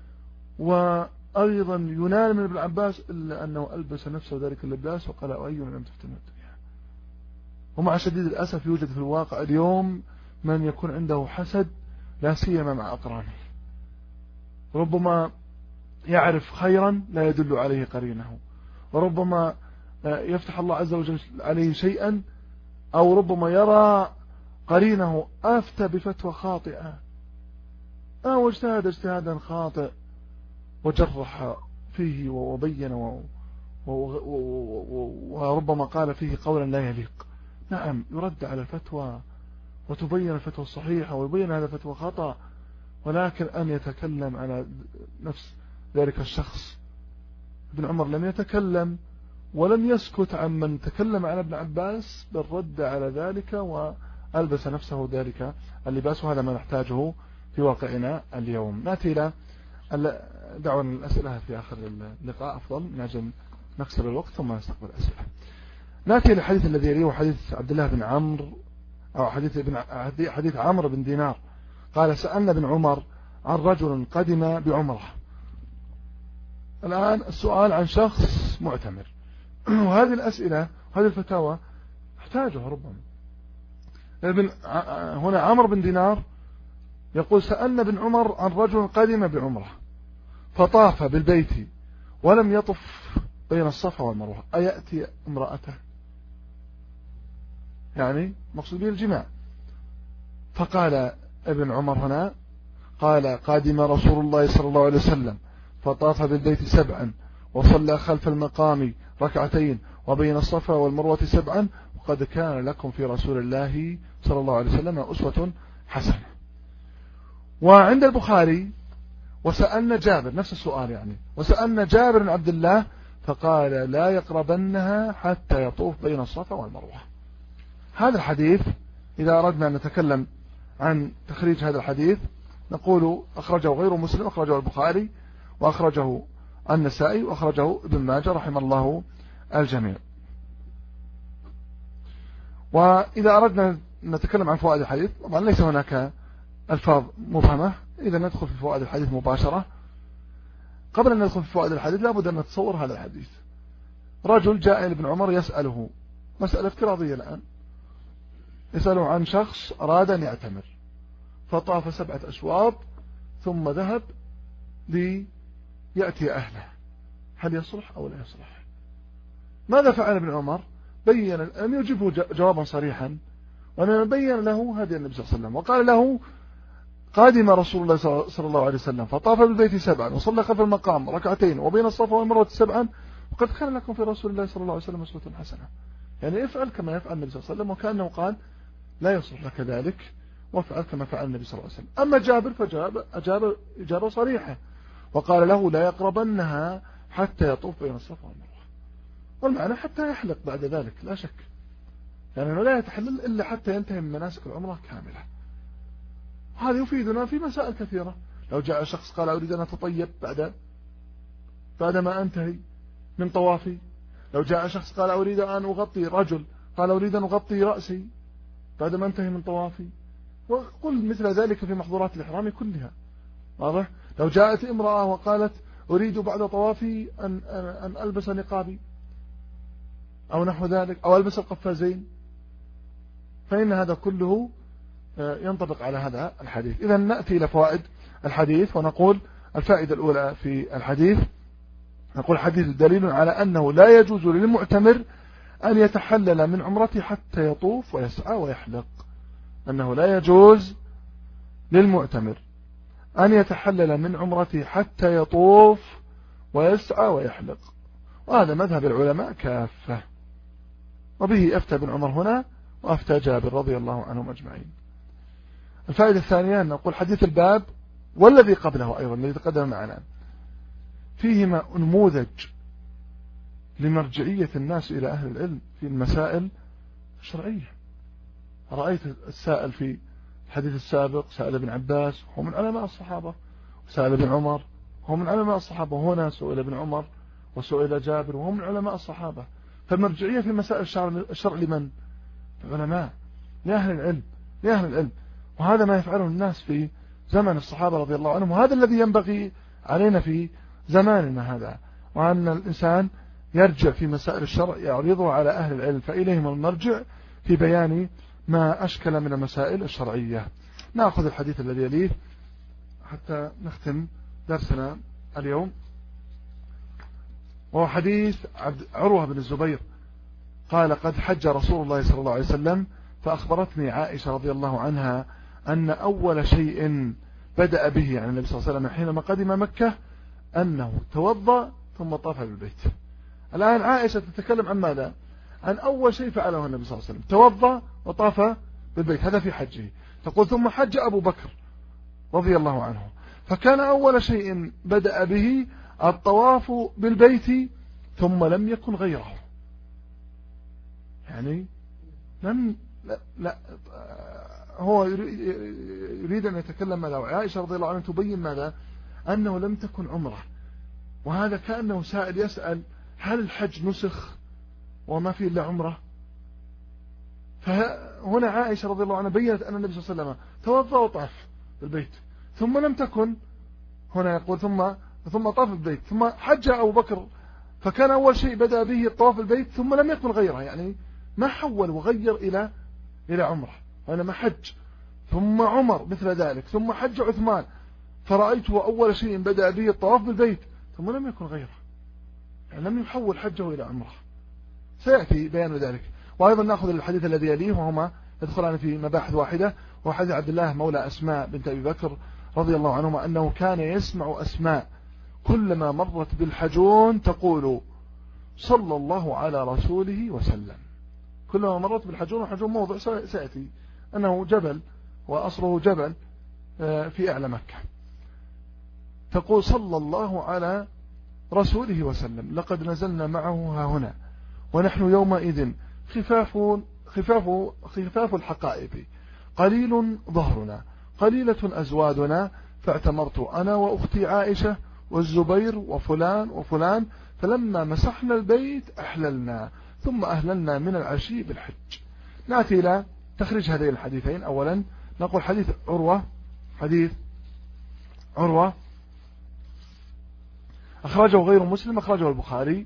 [SPEAKER 1] وأيضا ينال من ابن عباس إلا أنه ألبس نفسه ذلك اللباس وقال أي من لم تفتن الدنيا. ومع شديد الأسف يوجد في الواقع اليوم من يكون عنده حسد، لا سيما مع أقرانه، ربما يعرف خيرا لا يدل عليه قرينه، وربما يفتح الله عز وجل عليه شيئا، أو ربما يرى قرينه أفتى بفتوى خاطئة أو اجتهد اجتهادا خاطئ وجرح فيه وبين وربما قال فيه قولا لا يليق. نعم، يرد على الفتوى وتبين الفتوى الصحيحة ويبين هذا الفتوى خطأ، ولكن أن يتكلم على نفس ذلك الشخص. ابن عمر لم يتكلم ولم يسكت عن من تكلم على ابن عباس، بل رد على ذلك وألبس نفسه ذلك اللباس، وهذا ما نحتاجه في واقعنا اليوم. نأتي إلى دعونا الأسئلة في آخر اللقاء أفضل من أجل نكسر الوقت ثم نستقبل الأسئلة. نأتي إلى الحديث الذي يليه حديث عبد الله بن عمرو أو حديث ابن حديث عمرو بن دينار قال سألنا ابن عمر عن رجل قدم بعمره. الآن السؤال عن شخص معتمر، وهذه الأسئلة هذه الفتاوى احتاجها ربما. ابن هنا عمرو بن دينار يقول سألنا ابن عمر عن رجل قدم بعمره فطاف بالبيت ولم يطف بين الصفا والمروة، أيأتي امرأته؟ يعني مقصود به الجماع. فقال ابن عمر هنا قال قادم رسول الله صلى الله عليه وسلم فطاف بالبيت سبعا وصلى خلف المقام ركعتين وبين الصفا والمروة سبعا، وقد كان لكم في رسول الله صلى الله عليه وسلم أسوة حسنة. وعند البخاري وسألنا جابر نفس السؤال يعني، وسألنا جابر بن عبد الله فقال لا يقربنها حتى يطوف بين الصفا والمروة. هذا الحديث إذا أردنا أن نتكلم عن تخريج هذا الحديث نقول أخرجه غير مسلم، أخرجه البخاري وأخرجه النسائي وأخرجه ابن ماجه رحم الله الجميع. وإذا أردنا نتكلم عن فوائد الحديث طبعا ليس هناك ألفاظ مبهمة، إذا ندخل في فوائد الحديث مباشرة. قبل أن ندخل في فوائد الحديث لابد أن نتصور هذا الحديث. رجل جاء إلى ابن عمر يسأله مسألة افتراضية الآن، يسأله عن شخص أراد أن يعتمر فطاف سبعة أشواط ثم ذهب ليأتي أهله، هل يصلح أو لا يصلح؟ ماذا فعل ابن عمر؟ بين أن يجيبه جوابا صريحا، وأن بين له هذه النبي صلى الله عليه وسلم وقال له قادم رسول الله صلى الله عليه وسلم فطاف بالبيت سبعا وصلى خلف المقام ركعتين وبين الصفا والمروة سبعا، وقد كان لكم في رسول الله صلى الله عليه وسلم أسوة حسنة. يعني افعل كما يفعل النبي صلى الله عليه وسلم، وكأنه قال لا يصلح لك ذلك وافعل كما فعل النبي صلى الله عليه وسلم. أما جابر فجاب أجاب إجابة صريحة وقال له لا يقربنها حتى يطوف بين الصفا والمروة، والمعنى حتى يحلق بعد ذلك لا شك، يعني أنه لا يتحلل إلا حتى ينتهي من مناسك العمرة كاملة. هذا يفيدنا في مسائل كثيرة. لو جاء شخص قال أريد أن أتطيب بعد بعد ما أنتهي من طوافي، لو جاء شخص قال أريد أن أغطي، رجل قال أريد أن أغطي رأسي بعد ما أنتهي من طوافي، وقل مثل ذلك في محظورات الإحرام كلها، واضح؟ لو جاءت امرأة وقالت أريد بعد طوافي أن, أن ألبس نقابي أو نحو ذلك أو ألبس القفازين، فإن هذا كله ينطبق على هذا الحديث. إذا نأتي إلى فوائد الحديث ونقول الفائدة الأولى في الحديث، نقول حديث دليل على أنه لا يجوز للمعتمر أن يتحلل من عمرته حتى يطوف ويسعى ويحلق، أنه لا يجوز للمعتمر أن يتحلل من عمرته حتى يطوف ويسعى ويحلق، وهذا مذهب العلماء كافة، وبه أفتى بن عمر هنا وأفتى جابر رضي الله عنهم أجمعين. الفائدة الثانية أن نقول حديث الباب والذي قبله أيضا الذي تقدم معنا فيهما نموذج لمرجعية الناس إلى أهل العلم في المسائل الشرعية. رأيت السائل في الحديث السابق سأل ابن عباس هو من علماء الصحابة، وسأل ابن عمر هو من علماء الصحابة، وهنا سئل ابن عمر وسئل جابر وهم من علماء الصحابة. فالمرجعية في مسائل الشرع لمن؟ العلماء، لأهل العلم، لأهل العلم. وهذا ما يفعله الناس في زمن الصحابة رضي الله عنهم، وهذا الذي ينبغي علينا في زماننا هذا، وأن الإنسان يرجع في مسائل الشرع يعرضه على أهل العلم، فإليهم المرجع في بيان ما أشكل من المسائل الشرعية. نأخذ الحديث الذي يليه حتى نختم درسنا اليوم، وهو حديث عروة بن الزبير قال: قد حج رسول الله صلى الله عليه وسلم فأخبرتني عائشة رضي الله عنها أن أول شيء بدأ به يعني النبي صلى الله عليه وسلم حينما قدم مكة أنه توضأ ثم طاف بالبيت. الآن عائشة تتكلم عن ماذا؟ عن أول شيء فعله النبي صلى الله عليه وسلم، توضأ وطاف بالبيت، هذا في حجه. تقول: ثم حج أبو بكر رضي الله عنه، فكان أول شيء بدأ به الطواف بالبيت ثم لم يكن غيره. يعني لم لا, لا هو يريد أن يتكلم ماذا؟ عائشة رضي الله عنها تبين ماذا؟ أنه لم تكن عمره، وهذا كأنه سائل يسأل: هل الحج نسخ وما فيه إلا عمره؟ فهنا عائشة رضي الله عنها بيّنت أن النبي صلى الله عليه وسلم توضأ وطاف بالبيت ثم لم تكن، هنا يقول ثم ثم طاف بالبيت ثم حج أبو بكر، فكان أول شيء بدأ به الطواف بالبيت ثم لم يكن غيره، يعني ما حول وغير إلى إلى عمره، وإنما حج ثم عمر مثل ذلك ثم حج عثمان، فرأيته أول شيء بدأ به الطواف بالبيت ثم لم يكن غيره، يعني لم يحول حجه إلى عمره. سيأتي بيان ذلك. وأيضا نأخذ الحديث الذي يليه وهما يدخلان في مباحث واحدة، وحديث عبد الله مولى أسماء بنت أبي بكر رضي الله عنهما أنه كان يسمع أسماء كلما مرت بالحجون تقول: صلى الله على رسوله وسلم. كلما مرت بالحجون، وحجون موضع سيأتي أنه جبل وأصله جبل في أعلى مكة، تقول: صلى الله على رسوله وسلم، لقد نزلنا معه ها هنا ونحن يومئذ خفاف خفاف خفاف الحقائب، قليل ظهرنا قليلة أزوادنا، فاعتمرت أنا وأختي عائشة والزبير وفلان وفلان، فلما مسحنا البيت أحللنا ثم أهللنا من العشي بالحج. نأتي إلى تخريج هذين الحديثين. أولا نقول حديث عروة، حديث عروة أخرجه غير مسلم، أخرجه البخاري.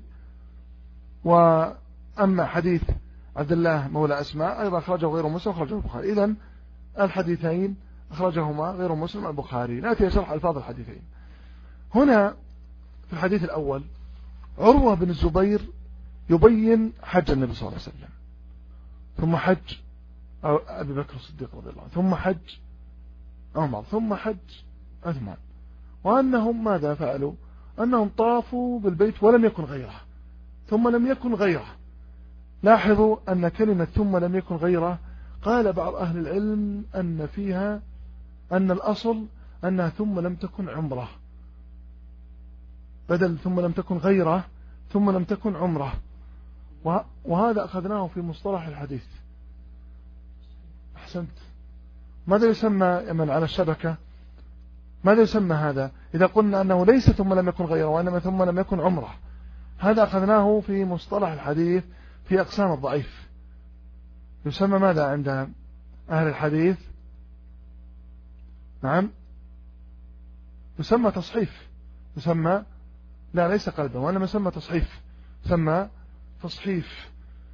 [SPEAKER 1] وأما حديث عبد الله مولى أسماء أيضا أخرجه غير مسلم، أخرجه البخاري. إذن الحديثين أخرجهما غير مسلم البخاري. نأتي شرح ألفاظ الحديثين. هنا في الحديث الأول عروة بن الزبير يبين حج النبي صلى الله عليه وسلم، ثم حج أبي بكر الصديق رضي الله عنه، ثم حج عمر، ثم حج عثمان، وأنهم ماذا فعلوا؟ أنهم طافوا بالبيت ولم يكن غيره، ثم لم يكن غيره. لاحظوا أن كلمة ثم لم يكن غيره قال بعض أهل العلم أن فيها أن الأصل أنها ثم لم تكن عمره، بدل ثم لم تكن غيره ثم لم تكن عمره. وهذا أخذناه في مصطلح الحديث. أحسنت. ماذا يسمى من على الشبكة؟ ماذا يسمى هذا إذا قلنا أنه ليس ثم لم يكن غيره وإنما ثم لم يكن عمره؟ هذا أخذناه في مصطلح الحديث في أقسام الضعيف. يسمى ماذا عند أهل الحديث؟ نعم، يسمى تصحيف. يسمى لا ليس قلبا، وإنما يسمى تصحيف، يسمى تصحيف،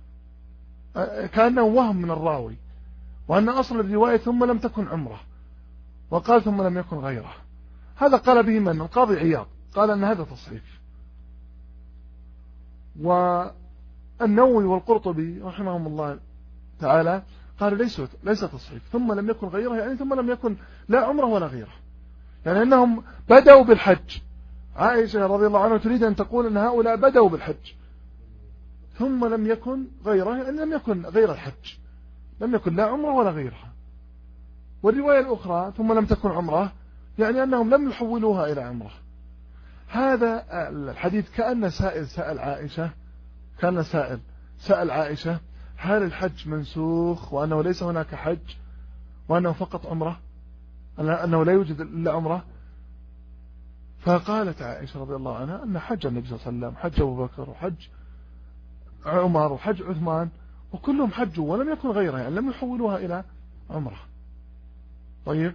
[SPEAKER 1] كأنه وهم من الراوي، وأن أصل الرواية ثم لم تكن عمره، وقال ثم لم يكن غيره. هذا قال به من؟ القاضي عياض، قال أن هذا تصحيف. والنووي والقرطبي رحمهم الله تعالى قالوا ليس ليس تصحيف، ثم لم يكن غيره يعني ثم لم يكن لا عمره ولا غيره، يعني أنهم بدأوا بالحج. عائشة رضي الله عنها تريد أن تقول أن هؤلاء بدأوا بالحج ثم لم يكن غيره، يعني لم يكن غير الحج، لم يكن لا عمره ولا غيرها. والرواية الأخرى ثم لم تكن عمره يعني أنهم لم يحولوها إلى عمره. هذا الحديث كأن سائل سأل عائشة كان سائل سأل عائشة هل الحج منسوخ وأنه ليس هناك حج وأنه فقط عمره أنه لا يوجد إلا عمره. فقالت عائشة رضي الله عنها أن حج النبي صلى الله عليه وسلم حج أبو بكر وحج عمر وحج عثمان وكلهم حجوا ولم يكن غيرها، يعني لم يحولوها إلى عمره. طيب،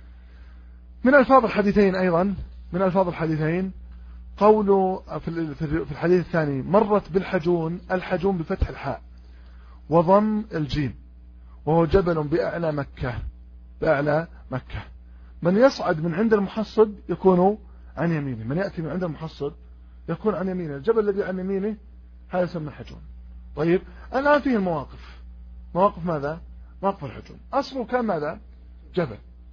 [SPEAKER 1] من ألفاظ الحديثين أيضا من ألفاظ الحديثين قوله في الحديث الثاني مرت بالحجون، الحجون بفتح الحاء وضم الجيم، وهو جبل بأعلى مكة بأعلى مكة. من يصعد من عند المحصد يكون عن يمينه، من يأتي من عند المحصد يكون عن يمينه، الجبل الذي عن يمينه هذا يسمى حجون. طيب، الآن فيه المواقف، مواقف ماذا؟ مواقف الحجون. أصله كان ماذا؟ جبل.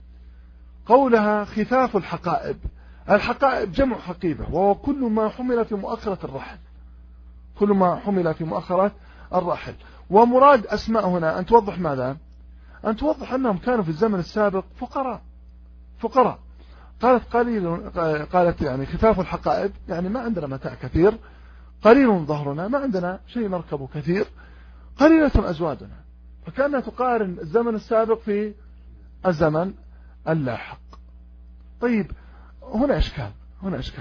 [SPEAKER 1] قولها خفاف الحقائب، الحقائب جمع حقيبة، وهو كل ما حمل في مؤخرة الرحل، كل ما حمل في مؤخرة الرحل. ومراد أسماء هنا أن توضح ماذا؟ أن توضح أنهم كانوا في الزمن السابق فقراء فقراء قالت قليل قالت يعني خفاف الحقائب، يعني ما عندنا متاع كثير، قليل ظهرنا، ما عندنا شيء نركبه كثير، قليلة أزوادنا. فكانت تقارن الزمن السابق في الزمن اللاحق. طيب، هنا إشكال هنا إشكال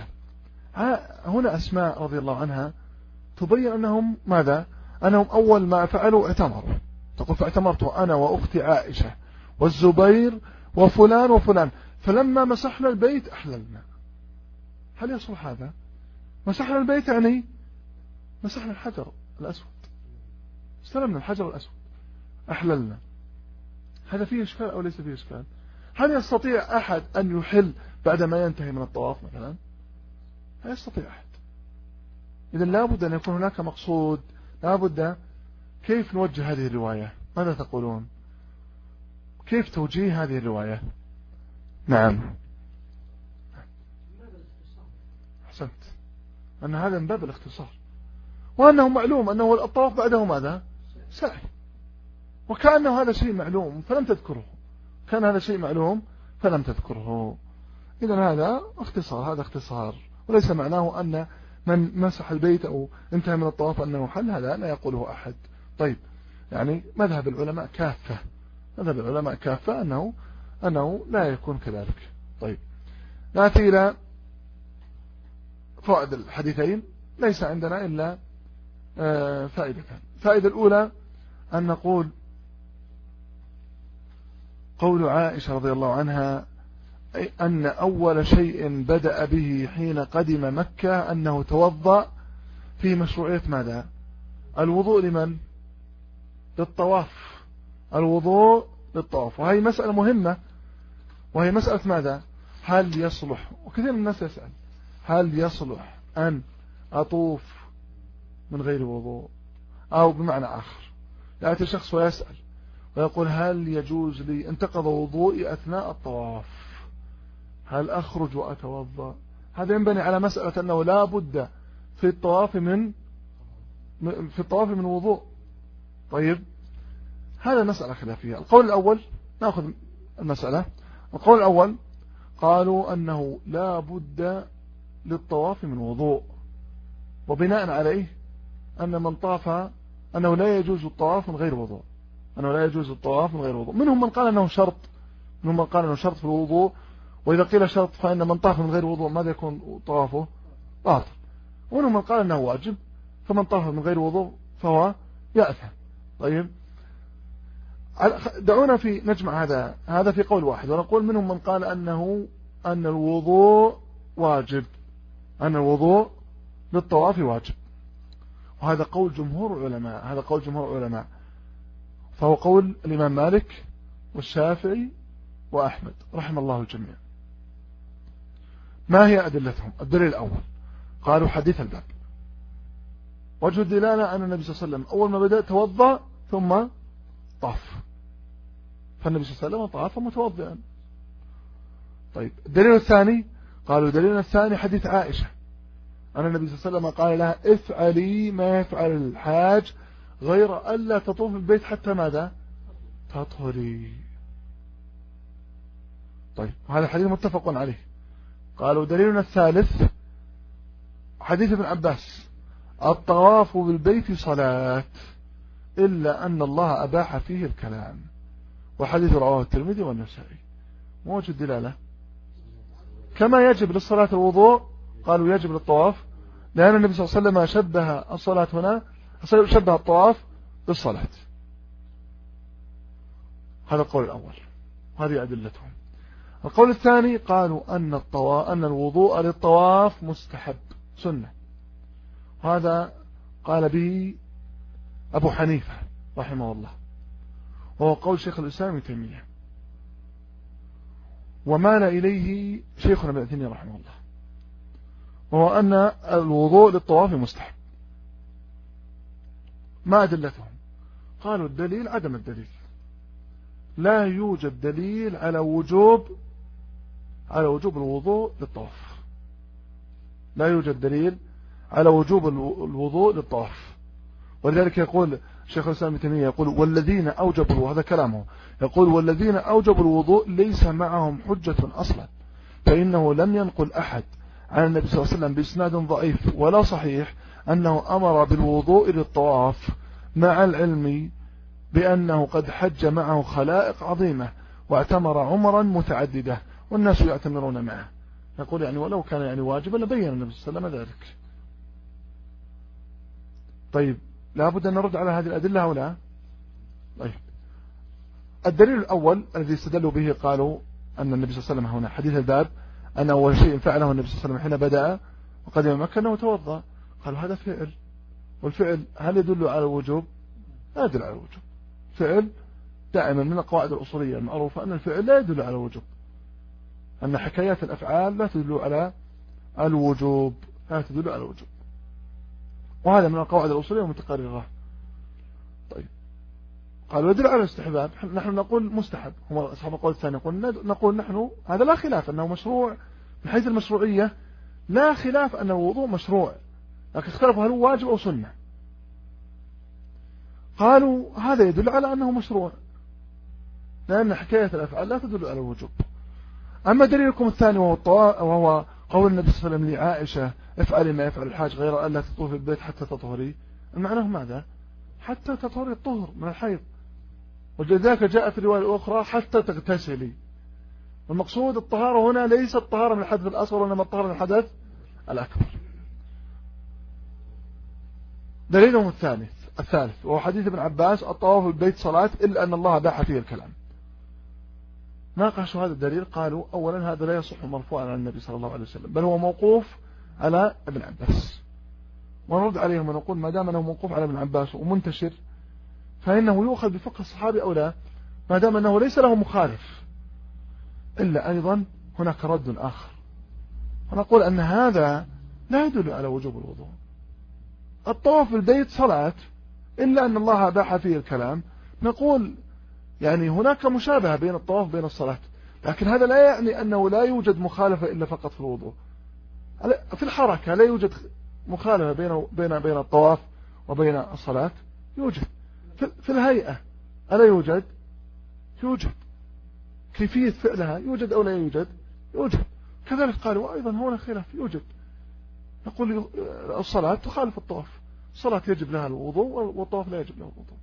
[SPEAKER 1] هنا أسماء رضي الله عنها تبين أنهم ماذا؟ أنهم أول ما فعلوا اعتمروا، تقول فاعتمرت أنا وأختي عائشة والزبير وفلان وفلان، فلما مسحنا البيت أحللنا. هل يصلح هذا؟ مسحنا البيت يعني مسحنا الحجر الأسود، استلمنا الحجر الأسود، أحللنا. هذا فيه إشكال أو ليس فيه إشكال؟ هل يستطيع أحد أن يحل بعدما ينتهي من الطواف مثلا؟ لا يستطيع أحد. إذن لابد أن يكون هناك مقصود، لابد. كيف نوجه هذه الرواية؟ ماذا تقولون؟ كيف توجيه هذه الرواية؟ نعم، أحسنت، أن هذا من باب الاختصار، وأنه معلوم أنه الطواف بعده ماذا؟ سعي، وكأنه هذا شيء معلوم فلم تذكره، كان هذا شيء معلوم فلم تذكره. إذن هذا اختصار، هذا اختصار، وليس معناه أن من مسح البيت أو انتهى من الطواف أنه حل، هذا لا يقوله أحد. طيب، يعني مذهب العلماء كافة مذهب العلماء كافة أنه أنه لا يكون كذلك. طيب، نأتي إلى فوائد الحديثين. ليس عندنا إلا فائدتان. الفائدة الأولى أن نقول قول عائشة رضي الله عنها أي أن أول شيء بدأ به حين قدم مكة أنه توضأ، في مشروعية ماذا؟ الوضوء لمن؟ للطواف، الوضوء للطواف. وهي مسألة مهمة، وهي مسألة ماذا؟ هل يصلح، وكثير من الناس يسأل هل يصلح أن أطوف من غير وضوء؟ أو بمعنى آخر، يأتي شخص ويسأل ويقول هل يجوز لي انتقض وضوئي أثناء الطواف، هل أخرج وأتوضأ؟ هذا ينبني على مسألة أنه لا بد في الطواف من في الطواف من وضوء. طيب، هذا مسألة خلافية. القول الأول، نأخذ المسألة. القول الأول قالوا أنه لا بد للطواف من وضوء، وبناء عليه أن من طاف أنه لا يجوز الطواف من غير وضوء، أنه لا يجوز الطواف من غير وضوء. منهم من قال أنه شرط منهم من قال أنه شرط في الوضوء، وإذا قيل شرط فإن من طاف من غير وضوء ماذا يكون طوافه؟ باطل. ومنهم من قال أنه واجب، فمن طاف من غير وضوء فهو يأثم. طيب، دعونا في نجمع هذا هذا في قول واحد، ونقول منهم من قال أنه أن الوضوء واجب، أن الوضوء للطواف واجب، وهذا قول جمهور العلماء هذا قول جمهور العلماء فهو قول الإمام مالك والشافعي وأحمد رحم الله الجميع. ما هي أدلتهم؟ الدليل الأول قالوا حديث الباب، وجه الدلالة أن النبي صلى الله عليه وسلم أول ما بدأ توضأ ثم طاف، فالنبي صلى الله عليه وسلم طاف متوضئا. طيب، الدليل الثاني قالوا دليلنا الثاني حديث عائشة أن النبي صلى الله عليه وسلم قال لها افعلي ما يفعل الحاج غير ألا تطوف البيت حتى ماذا؟ تطهري. طيب، هذا الحديث متفق عليه. قالوا دليلنا الثالث حديث ابن عباس الطواف بالبيت صلاة إلا أن الله أباح فيه الكلام، وحديث رواه الترمذي والنسائي موجود دلالة. كما يجب للصلاة الوضوء قالوا يجب للطواف، لأن النبي صلى الله عليه وسلم شبه الصلاة هنا شبه الطواف بالصلاة. هذا القول الأول، هذه أدلتهم. القول الثاني قالوا أن الطواف أن الوضوء للطواف مستحب سنة، هذا قال به أبو حنيفة رحمه الله، وهو قول شيخ الإسلام ابن تيمية، ومال إليه شيخنا ابن تيمية رحمه الله، وهو أن الوضوء للطواف مستحب. ما أدلتهم؟ قالوا الدليل عدم الدليل، لا يوجد دليل على وجوب على وجوب الوضوء للطواف، لا يوجد دليل على وجوب الوضوء للطواف. ولذلك يقول شيخ الإسلام ابن تيمية يقول والذين أوجبوا، هذا كلامه، يقول والذين أوجبوا الوضوء ليس معهم حجة أصلا، فإنه لم ينقل أحد عن النبي صلى الله عليه وسلم بإسناد ضعيف ولا صحيح أنه أمر بالوضوء للطواف، مع العلم بأنه قد حج معه خلائق عظيمة واعتمر عمرا متعددة والناس يعتمرون معه. يقول يعني ولو كان يعني واجبا لبين النبي صلى الله عليه وسلم ذلك. طيب لابد أن نرد على هذه الأدلة أو لا؟ طيب الدليل الأول الذي استدلوا به قالوا أن النبي صلى الله عليه وسلم هنا حديث الباب أن أول شيء فعله النبي صلى الله عليه وسلم حين بدأ وقدم مكة أنه توضأ، قالوا هذا فعل، والفعل هل يدل على الوجوب؟ لا يدل على الوجوب. فعل دائما من القواعد الأصولية المعروفة أن الفعل لا يدل على الوجوب، أن حكايات الأفعال لا تدل على الوجوب، لا تدل على الوجوب، وهذا من القواعد الأصولية المتقررة. طيب قالوا يدل على الاستحباب، نحن نقول مستحب، هم أصحاب القول الثاني يقول نقول نحن هذا لا خلاف أنه مشروع من حيث المشروعية، لا خلاف أن الوضوء مشروع، لكن اختلفوا هل هو واجب أو سنة. قالوا هذا يدل على أنه مشروع، لأن حكاية الأفعال لا تدل على الوجوب. أما دليلكم الثاني وهو, وهو قول النبي صلى الله عليه وسلم لعائشة افعلي ما يفعل الحاج غير أن لا تطوفي البيت حتى تطهري، المعنى ماذا؟ حتى تطهري الطهر من الحيض، ولذلك جاء في الرواية الأخرى حتى تغتسلي. المقصود الطهارة هنا ليس الطهارة من الحدث الأصغر وإنما الطهارة من الحدث الأكبر. دليلهم الثالث الثالث وهو حديث ابن عباس الطواف بالبيت صلاة إلا أن الله باح فيه الكلام. ناقشوا هذا الدليل، قالوا أولا هذا لا يصح مرفوعا عن النبي صلى الله عليه وسلم، بل هو موقوف على ابن عباس، ونرد عليهم ونقول ما دام أنه موقوف على ابن عباس ومنتشر فإنه يؤخذ بفقه الصحابي أو لا، ما دام أنه ليس له مخالف. إلا أيضا هناك رد آخر، ونقول أن هذا لا يدل على وجوب الوضوء. الطواف بالبيت صلاة إلا أن الله أباح فيه الكلام، نقول يعني هناك مشابهة بين الطواف وبين الصلاة، لكن هذا لا يعني أنه لا يوجد مخالفة إلا فقط في الوضوء. في الحركة لا يوجد مخالفة بين بين بين الطواف وبين الصلاة، يوجد. في الهيئة ألا يوجد؟ يوجد. كيفية فعلها يوجد أو لا يوجد؟ يوجد. كذلك قالوا أيضا هنا خلاف، يوجد. نقول الصلاة تخالف الطواف، الصلاة يجب لها الوضوء والطواف لا يجب له الوضوء.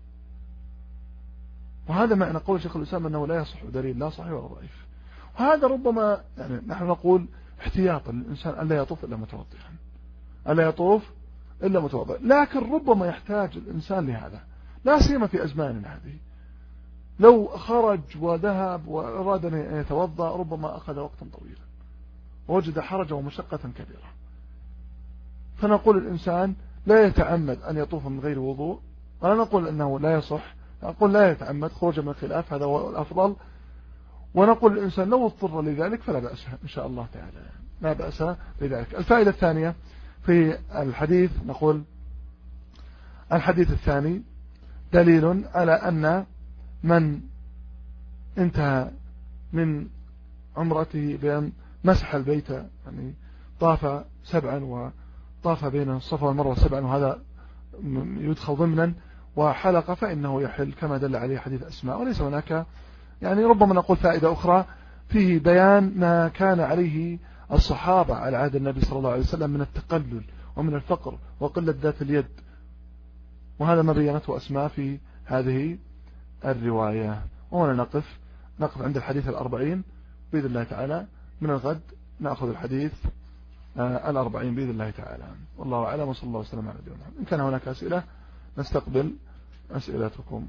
[SPEAKER 1] وهذا معنى قول شيخ الإسلام أنه لا يصح دليل لا صحيح ولا ضعيف. وهذا ربما يعني نحن نقول احتياطا للإنسان ألا يطوف إلا متوضئا، ألا يطوف إلا متوضئا، لكن ربما يحتاج الإنسان لهذا، لا سيما في أزماننا هذه. لو خرج وذهب وأراد أن يتوضأ ربما أخذ وقتا طويلا ووجد حرجا ومشقة كبيرة، فنقول الإنسان لا يتعمد أن يطوف من غير وضوء، ولا نقول أنه لا يصح، نقول لا يتعمد خروجا من الخلاف، هذا هو الأفضل. ونقول الإنسان لو اضطر لذلك فلا بأس إن شاء الله تعالى، لا بأس لذلك. الفائدة الثانية في الحديث، نقول الحديث الثاني دليل على أن من انتهى من عمرته بأن مسح البيت، يعني طاف سبعا وطاف بين الصفا والمروة سبعا، وهذا يدخل ضمنا، وحلق فإنه يحل كما دل عليه حديث أسماء. وليس هناك يعني ربما نقول فائدة أخرى، فيه بيان ما كان عليه الصحابة على عهد النبي صلى الله عليه وسلم من التقلل ومن الفقر وقلة ذات اليد، وهذا ما بينته أسماء في هذه الرواية. وهنا نقف نقف عند الحديث الأربعين بإذن الله تعالى. من الغد نأخذ الحديث الأربعين بإذن الله تعالى. والله أعلم، وصلى الله وسلم على نبينا محمد. إن كان هناك أسئلة نستقبل أسئلتكم.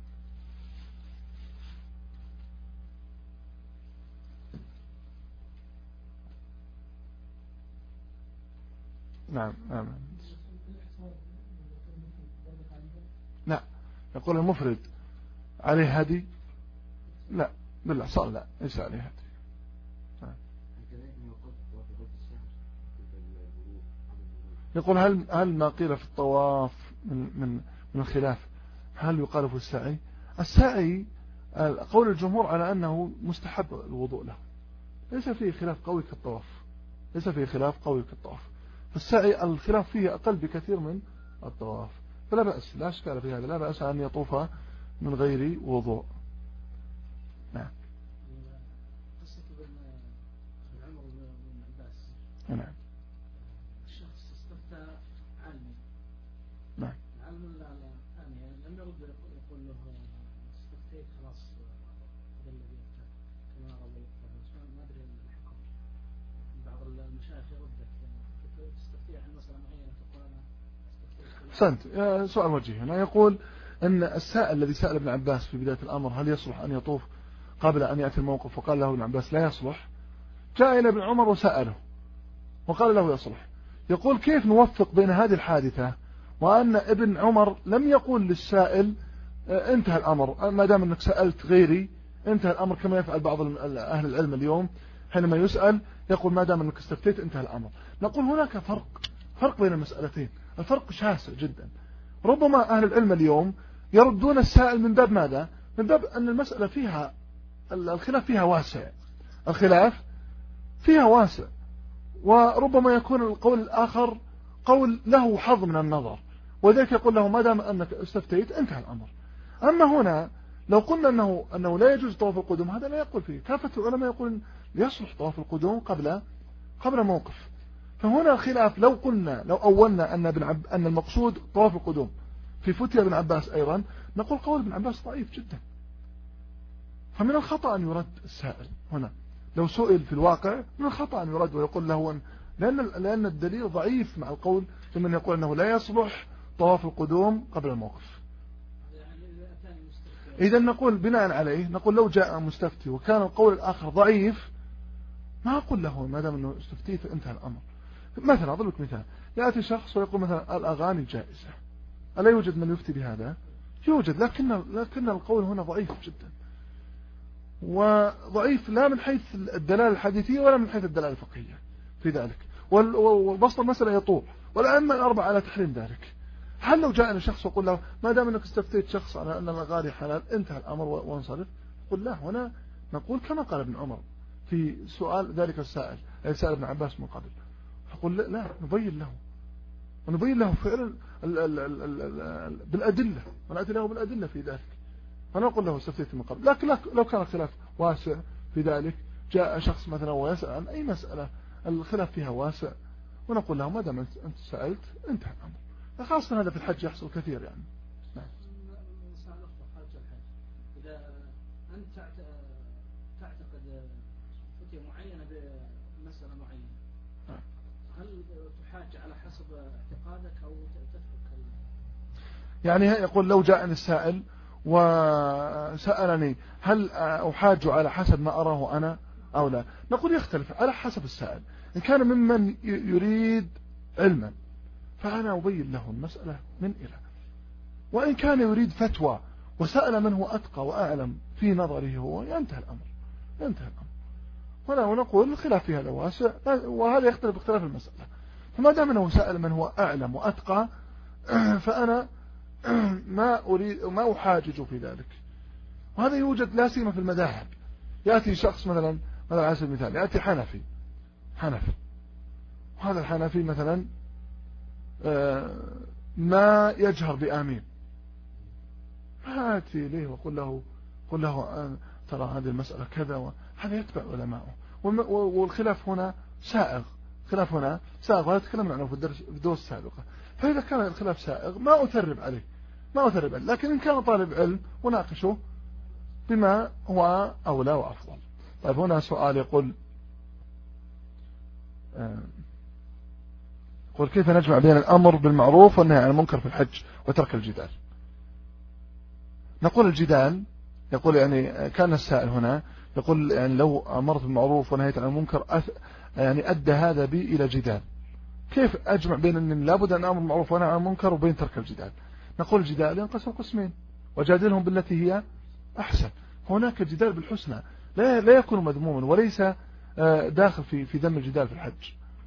[SPEAKER 1] نعم نعم. لا، يقول المفرد عليه هدي؟ لا بالإحصار لا، ليس عليه هدي. يقول هل هل ما قيل في الطواف من من من الخلاف هل يقال في السعي؟ السعي قول الجمهور على أنه مستحب الوضوء له، ليس فيه خلاف قوي كالطواف، ليس فيه خلاف قوي كالطواف. فالسعي الخلاف فيه أقل بكثير من الطواف، فلا بأس، لا أشكال في هذا، لا بأس أن يطوف من غير وضوء. نعم. نعم.
[SPEAKER 2] الشخص استفتى عالمي.
[SPEAKER 1] نعم.
[SPEAKER 2] العالم الثاني لم يرد يقول له استفتيت خلاص هذا الذي يفتى كما روى ما أدري الحكم. بعض المشايخ يردك تستفتي عن مسألة معينة تقول أنا استفتيت.
[SPEAKER 1] أحسنت. سؤال وجيه هنا يقول أن السائل الذي سأل ابن عباس في بداية الأمر هل يصلح أن يطوف قبل أن يأتي الموقف، وقال له ابن عباس لا يصلح، جاء إلى ابن عمر وسأله وقال له يصلح. يقول كيف نوفق بين هذه الحادثة وأن ابن عمر لم يقول للسائل انتهى الأمر، ما دام أنك سألت غيري انتهى الأمر، كما يفعل بعض أهل العلم اليوم حينما يسأل يقول ما دام أنك استفتيت انتهى الأمر. نقول هناك فرق فرق بين المسألتين، الفرق شاسع جدا. ربما أهل العلم اليوم يردون السائل من باب ماذا؟ من باب أن المسألة فيها الخلاف فيها واسع، الخلاف فيها واسع، وربما يكون القول الآخر قول له حظ من النظر، وذلك يقول له ما دام أنك استفتيت انتهى الأمر. أما هنا لو قلنا أنه, أنه لا يجوز طواف القدوم، هذا لا يقول فيه. كافة العلماء يقول يصلح طواف القدوم قبل قبل موقف. فهنا خلاف، لو قلنا لو أولنا أن, ابن عب أن المقصود طواف القدوم في فتية ابن عباس أيضا، نقول قول ابن عباس ضعيف جدا، فمن الخطأ أن يرد السائل هنا. لو سئل في الواقع من الخطأ أن يرد ويقول له لأن, لأن الدليل ضعيف مع القول ثم يقول أنه لا يصلح طواف القدوم قبل الموقف. إذا نقول بناء عليه نقول لو جاء مستفتي وكان القول الآخر ضعيف ما أقول له ما دام أنه استفتيت انتهى الأمر. مثلا أضرب لك مثال، يأتي شخص ويقول مثلا الأغاني جائزة، ألا يوجد من يفتي بهذا؟ يوجد، لكن لكن القول هنا ضعيف جدا، وضعيف لا من حيث الدلالة الحديثية ولا من حيث الدلالة الفقهية في ذلك، والبسط المسألة يطول، والأئمة الأربعة على تحريم ذلك. هل لو جاءنا شخص وقل له ما دام أنك استفتيت شخص على أن الأغاني حلال انتهى الأمر وانصرف؟ قل لا، هنا نقول كما قال ابن عمر في سؤال ذلك السائل أي سائل ابن عباس من قبل، فقل لا، نبين له ونبين له فعلا بالأدلة ونأتي له بالأدلة في ذلك، فنقول له استفتيت من قبل. لكن لو كان الخلاف واسع في ذلك، جاء شخص مثلا ويسأل عن أي مسألة الخلاف فيها واسع، ونقول له ما دام أنت سألت انتهى الأمر. خاصة هذا في الحج يحصل كثير يعني. نعم.
[SPEAKER 2] إذا أنت تعتقد فتية معينة بمسألة معينة، هل تحاج على حسب اعتقادك أو تترك؟
[SPEAKER 1] يعني يقول لو جاءني السائل وسألني هل أحاج على حسب ما أراه أنا أو لا، نقول يختلف على حسب السائل. إن كان ممن يريد علما فأنا أبين له المسألة من إلى، وإن كان يريد فتوى وسأل من هو أتقى وأعلم في نظره هو، ينتهي الأمر ينتهي الأمر هنا. ونقول الخلاف في هذا واسع، وهذا يختلف باختلاف المسألة. فما دام أنه سأل من هو أعلم وأتقى فأنا ما أريد ما أحاجج في ذلك. وهذا يوجد لا سيما في المذاهب. يأتي شخص مثلا مثلا على سبيل المثال يأتي حنفي حنفي وهذا الحنفي مثلا ما يجهر بآمين، فآتي إليه وقل له قل له ترى هذه المسألة كذا، وهذا يتبع علماءه. والخلاف هنا سائغ، خلاف هنا سائغ، وهذا تكلمنا عنه في الدرس في الدروس السابقة. فإذا كان الخلاف سائغ ما أثرب عليه، ما أثرب عليه، لكن إن كان طالب علم وناقشه بما هو أولى وأفضل. طيب هنا سؤال يقول يقول كيف نجمع بين الأمر بالمعروف والنهي عن المنكر في الحج وترك الجدال؟ نقول الجدال، يقول يعني كان السائل هنا يقول يعني لو أمرت بالمعروف ونهيت عن المنكر يعني أدى هذا بي إلى جدال، كيف أجمع بين أن لابد أن أمر بالمعروف ونهي عن المنكر وبين ترك الجدال؟ نقول الجدال ينقسم قسمين، وجادلهم بالتي هي أحسن. هناك الجدال بالحسنى لا لا يكون مذموما وليس داخل في في ذم الجدال في الحج،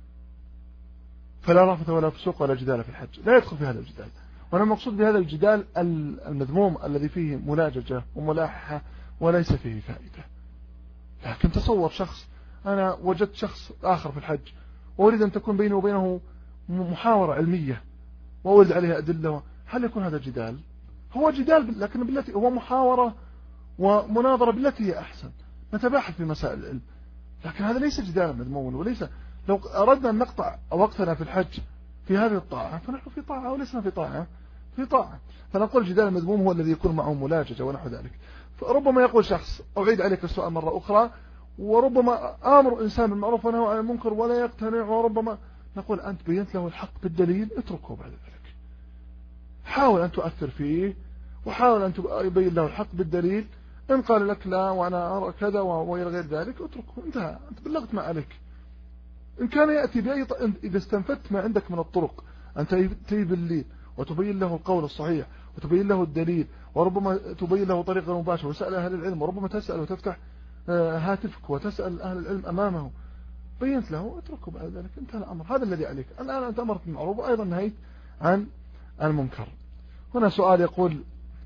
[SPEAKER 1] فلا رفث ولا فسوق ولا جدال في الحج، لا يدخل في هذا الجدال. وانا مقصود بهذا الجدال المذموم الذي فيه ملاججة وملاحة وليس فيه فائدة. لكن تصور شخص، أنا وجدت شخص آخر في الحج وأريد أن تكون بيني وبينه محاورة علمية وأولد عليها أدلة، هل يكون هذا جدال؟ هو جدال لكن بالتي هو محاورة ومناظرة بالتي هي أحسن، نتباحث في مسائل العلم، لكن هذا ليس جدالا مذموما. وليس لو أردنا أن نقطع وقتنا في الحج في هذه الطاعة فنحن في طاعة ولسنا في طاعة في طاعة. فنقول الجدال المذموم هو الذي يكون معه ملاججة ونحو ذلك. فربما يقول شخص، أعيد عليك السؤال مرة أخرى، وربما آمر إنسان بالمعروف ونهى عن المنكر ولا يقتنع، وربما نقول أنت بينت له الحق بالدليل، اتركه بعد ذلك. حاول أن تؤثر فيه وحاول أن تبين له الحق بالدليل. إن قال لك لا وأنا أرى كذا وغير غير ذلك اتركه، انتهى، أنت بلغت ما عليك. إن كان يأتي بأي ط... إذا استنفدت ما عندك من الطرق أن تجيب الليل وتبين له القول الصحيح وتبين له الدليل، وربما تبين له طريقة مباشرة وسأل أهل العلم، وربما تسأل وتفتح هاتفك وتسأل أهل العلم أمامه، بينت له اتركه بعد ذلك، انتهى الأمر. هذا الذي عليك. الآن أنت أمرت بالمعروف وأيضا نهيت عن المنكر. هنا سؤال يقول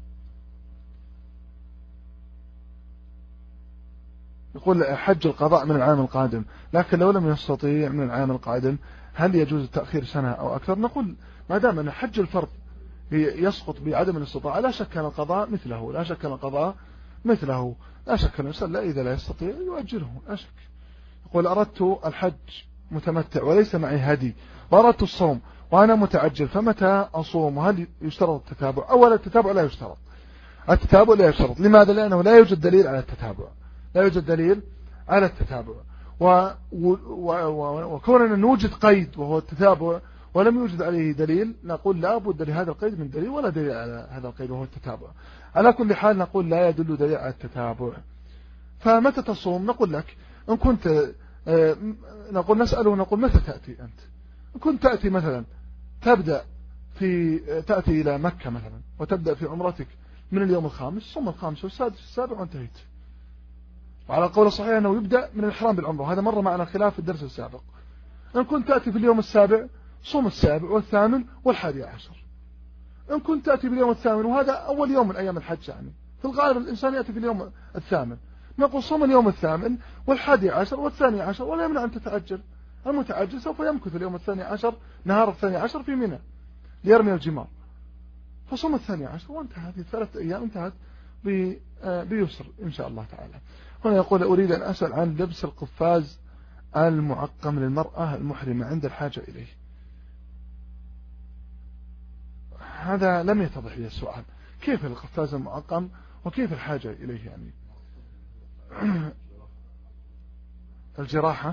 [SPEAKER 1] يقول حج القضاء من العام القادم، لكن لو لم يستطيع من العام القادم هل يجوز التأخير سنة أو أكثر؟ نقول ما دام أن حج الفرض يسقط بعدم الاستطاعة لا شك أن القضاء مثله، لا شك أن القضاء مثله، لا شك أن الإنسان لا إذا لا يستطيع يؤجله، لا شك. يقول أردت الحج متمتع وليس معي هدي وأردت الصوم وأنا متعجل، فمتى أصوم؟ وهل يشترط التتابع؟ أولا التتابع لا يشترط، التتابع لا يشترط. لماذا؟ لأنه لا يوجد دليل على التتابع، لا يوجد دليل على التتابع. و... و... و... وكوننا نوجد قيد وهو التتابع ولم يوجد عليه دليل، نقول لا بد لهذا القيد من دليل ولا دليل على هذا القيد وهو التتابع. على كل حال نقول لا يدل دليل على التتابع. فمتى تصوم؟ نقول لك إن كنت نقول نسأله نقول متى تأتي أنت؟ إن كنت تأتي مثلا تبدأ في تأتي إلى مكة مثلا وتبدأ في عمرتك من اليوم الخامس، صوم الخامس والسادس والسابع وانتهيت. وعلى قول الصحيح أنه يبدأ من الإحرام بالعمرة، هذا مر معنا خلاف في الدرس السابق. إن كنت تأتي في اليوم السابع صوم السابع والثامن والحادي عشر. إن كنت تأتي باليوم الثامن وهذا أول يوم من أيام الحج، يعني في الغالب الإنسان يأتي في اليوم الثامن، نقول صوم اليوم الثامن والحادي عشر والثاني عشر، ولا يمنع أن تتعجل. المتعجل سوف يمكث اليوم الثاني عشر نهار الثاني عشر في منى ليرمي الجمار، فصوم الثاني عشر وانتهى، هذه ثلاثة أيام انتهت بيسر إن شاء الله تعالى. هنا يقول أريد أن أسأل عن لبس القفاز المعقم للمرأة المحرمة عند الحاجة إليه. هذا لم يتضح لي السؤال، كيف القفاز المعقم وكيف الحاجة إليه؟ يعني الجراحة،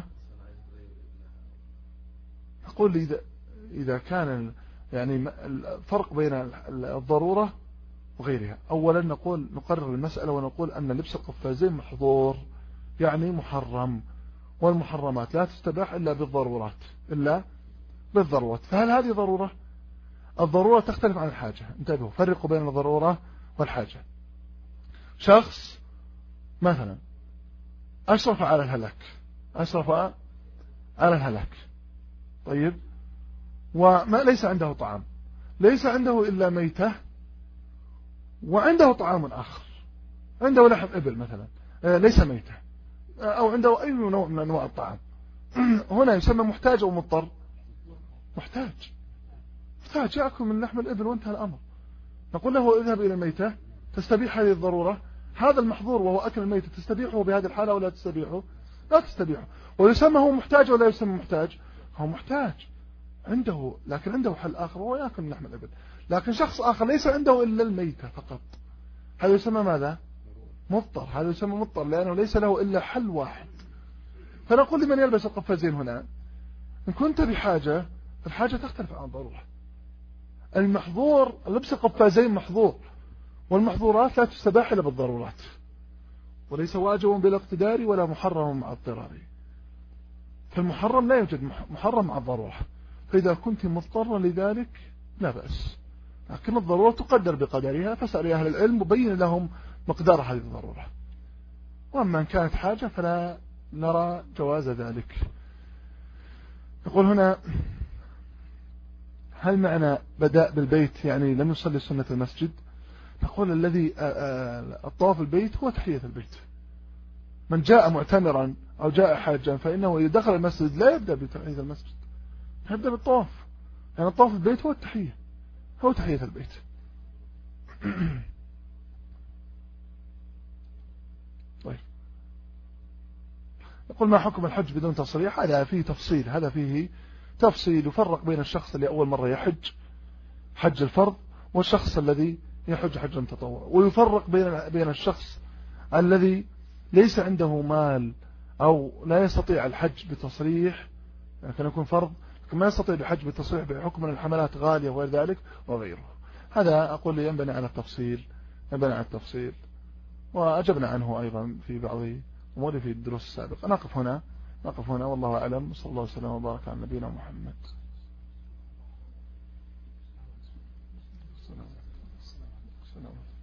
[SPEAKER 1] أقول إذا إذا كان يعني الفرق بين الضرورة وغيرها. أولا نقول نقرر المسألة ونقول أن لبس القفازين محظور، يعني محرم، والمحرمات لا تستباح إلا بالضرورات، إلا بالضرورات. فهل هذه ضرورة؟ الضرورة تختلف عن الحاجة، انتبهوا فرقوا بين الضرورة والحاجة. شخص مثلا أشرف على الهلاك، أشرف على الهلاك، طيب، وما ليس عنده طعام، ليس عنده إلا ميتة وعنده طعام آخر، عنده لحم إبل مثلا ليس ميتة، أو عنده أي نوع من أنواع الطعام. هنا يسمى محتاج أو مضطر؟ محتاج، محتاج يأكل من لحم الإبل وانتهى الأمر. نقول له اذهب إلى الميتة، تستبيح هذه الضرورة. هذا المحظور وهو أكل الميتة تستبيحه بهذه الحالة ولا تستبيحه؟ لا تستبيحه. ويسمى هو محتاج ولا يسمى محتاج؟ هو محتاج عنده، لكن عنده حل آخر وهو يأكل من لحم الإبل. لكن شخص آخر ليس عنده إلا الميتة فقط، هذا يسمى ماذا؟ مضطر. هذا يسمى مضطر لأنه ليس له إلا حل واحد. فنقول لمن يلبس القفازين هنا إن كنت بحاجة، الحاجة تختلف عن الضرورة. المحظور لبس القفازين محظور، والمحظورات لا تستباح إلا بالضرورات، وليس واجب بالاقتدار ولا محرم مع اضطرار. فالمحرم لا يوجد محرم مع الضرورة، فإذا كنت مضطرا لذلك لا بأس، لكن الضرورة تقدر بقدرها، فاسأل أهل العلم وبين لهم مقدار هذه الضرورة. وأما إن كانت حاجة فلا نرى جواز ذلك. يقول هنا هل معنى بدأ بالبيت يعني لم يصلي سنة المسجد؟ نقول الذي الطواف البيت هو تحية البيت. من جاء معتمرا أو جاء حاجا فإنه إذا دخل المسجد لا يبدأ بتحية المسجد، يبدأ بالطواف، يعني الطواف البيت هو التحية، هو تحية البيت. طيب، يقول ما حكم الحج بدون تصريح؟ هذا فيه تفصيل، هذا فيه تفصيل يفرق بين الشخص اللي أول مرة يحج حج الفرض والشخص الذي يحج حج تطوع، ويفرق بين بين الشخص الذي ليس عنده مال أو لا يستطيع الحج بتصريح، يعني كان يكون فرض لكن ما يستطيع الحج بتصريح بحكم أن الحملات غالية وغير ذلك وغيره. هذا أقول لي ينبني على التفصيل، ينبني على التفصيل، وأجبنا عنه أيضا في بعض أمور في الدروس السابقة. نقف هنا نقف هنا والله أعلم، صلى الله وسلم وبارك على نبينا محمد. السلام. السلام.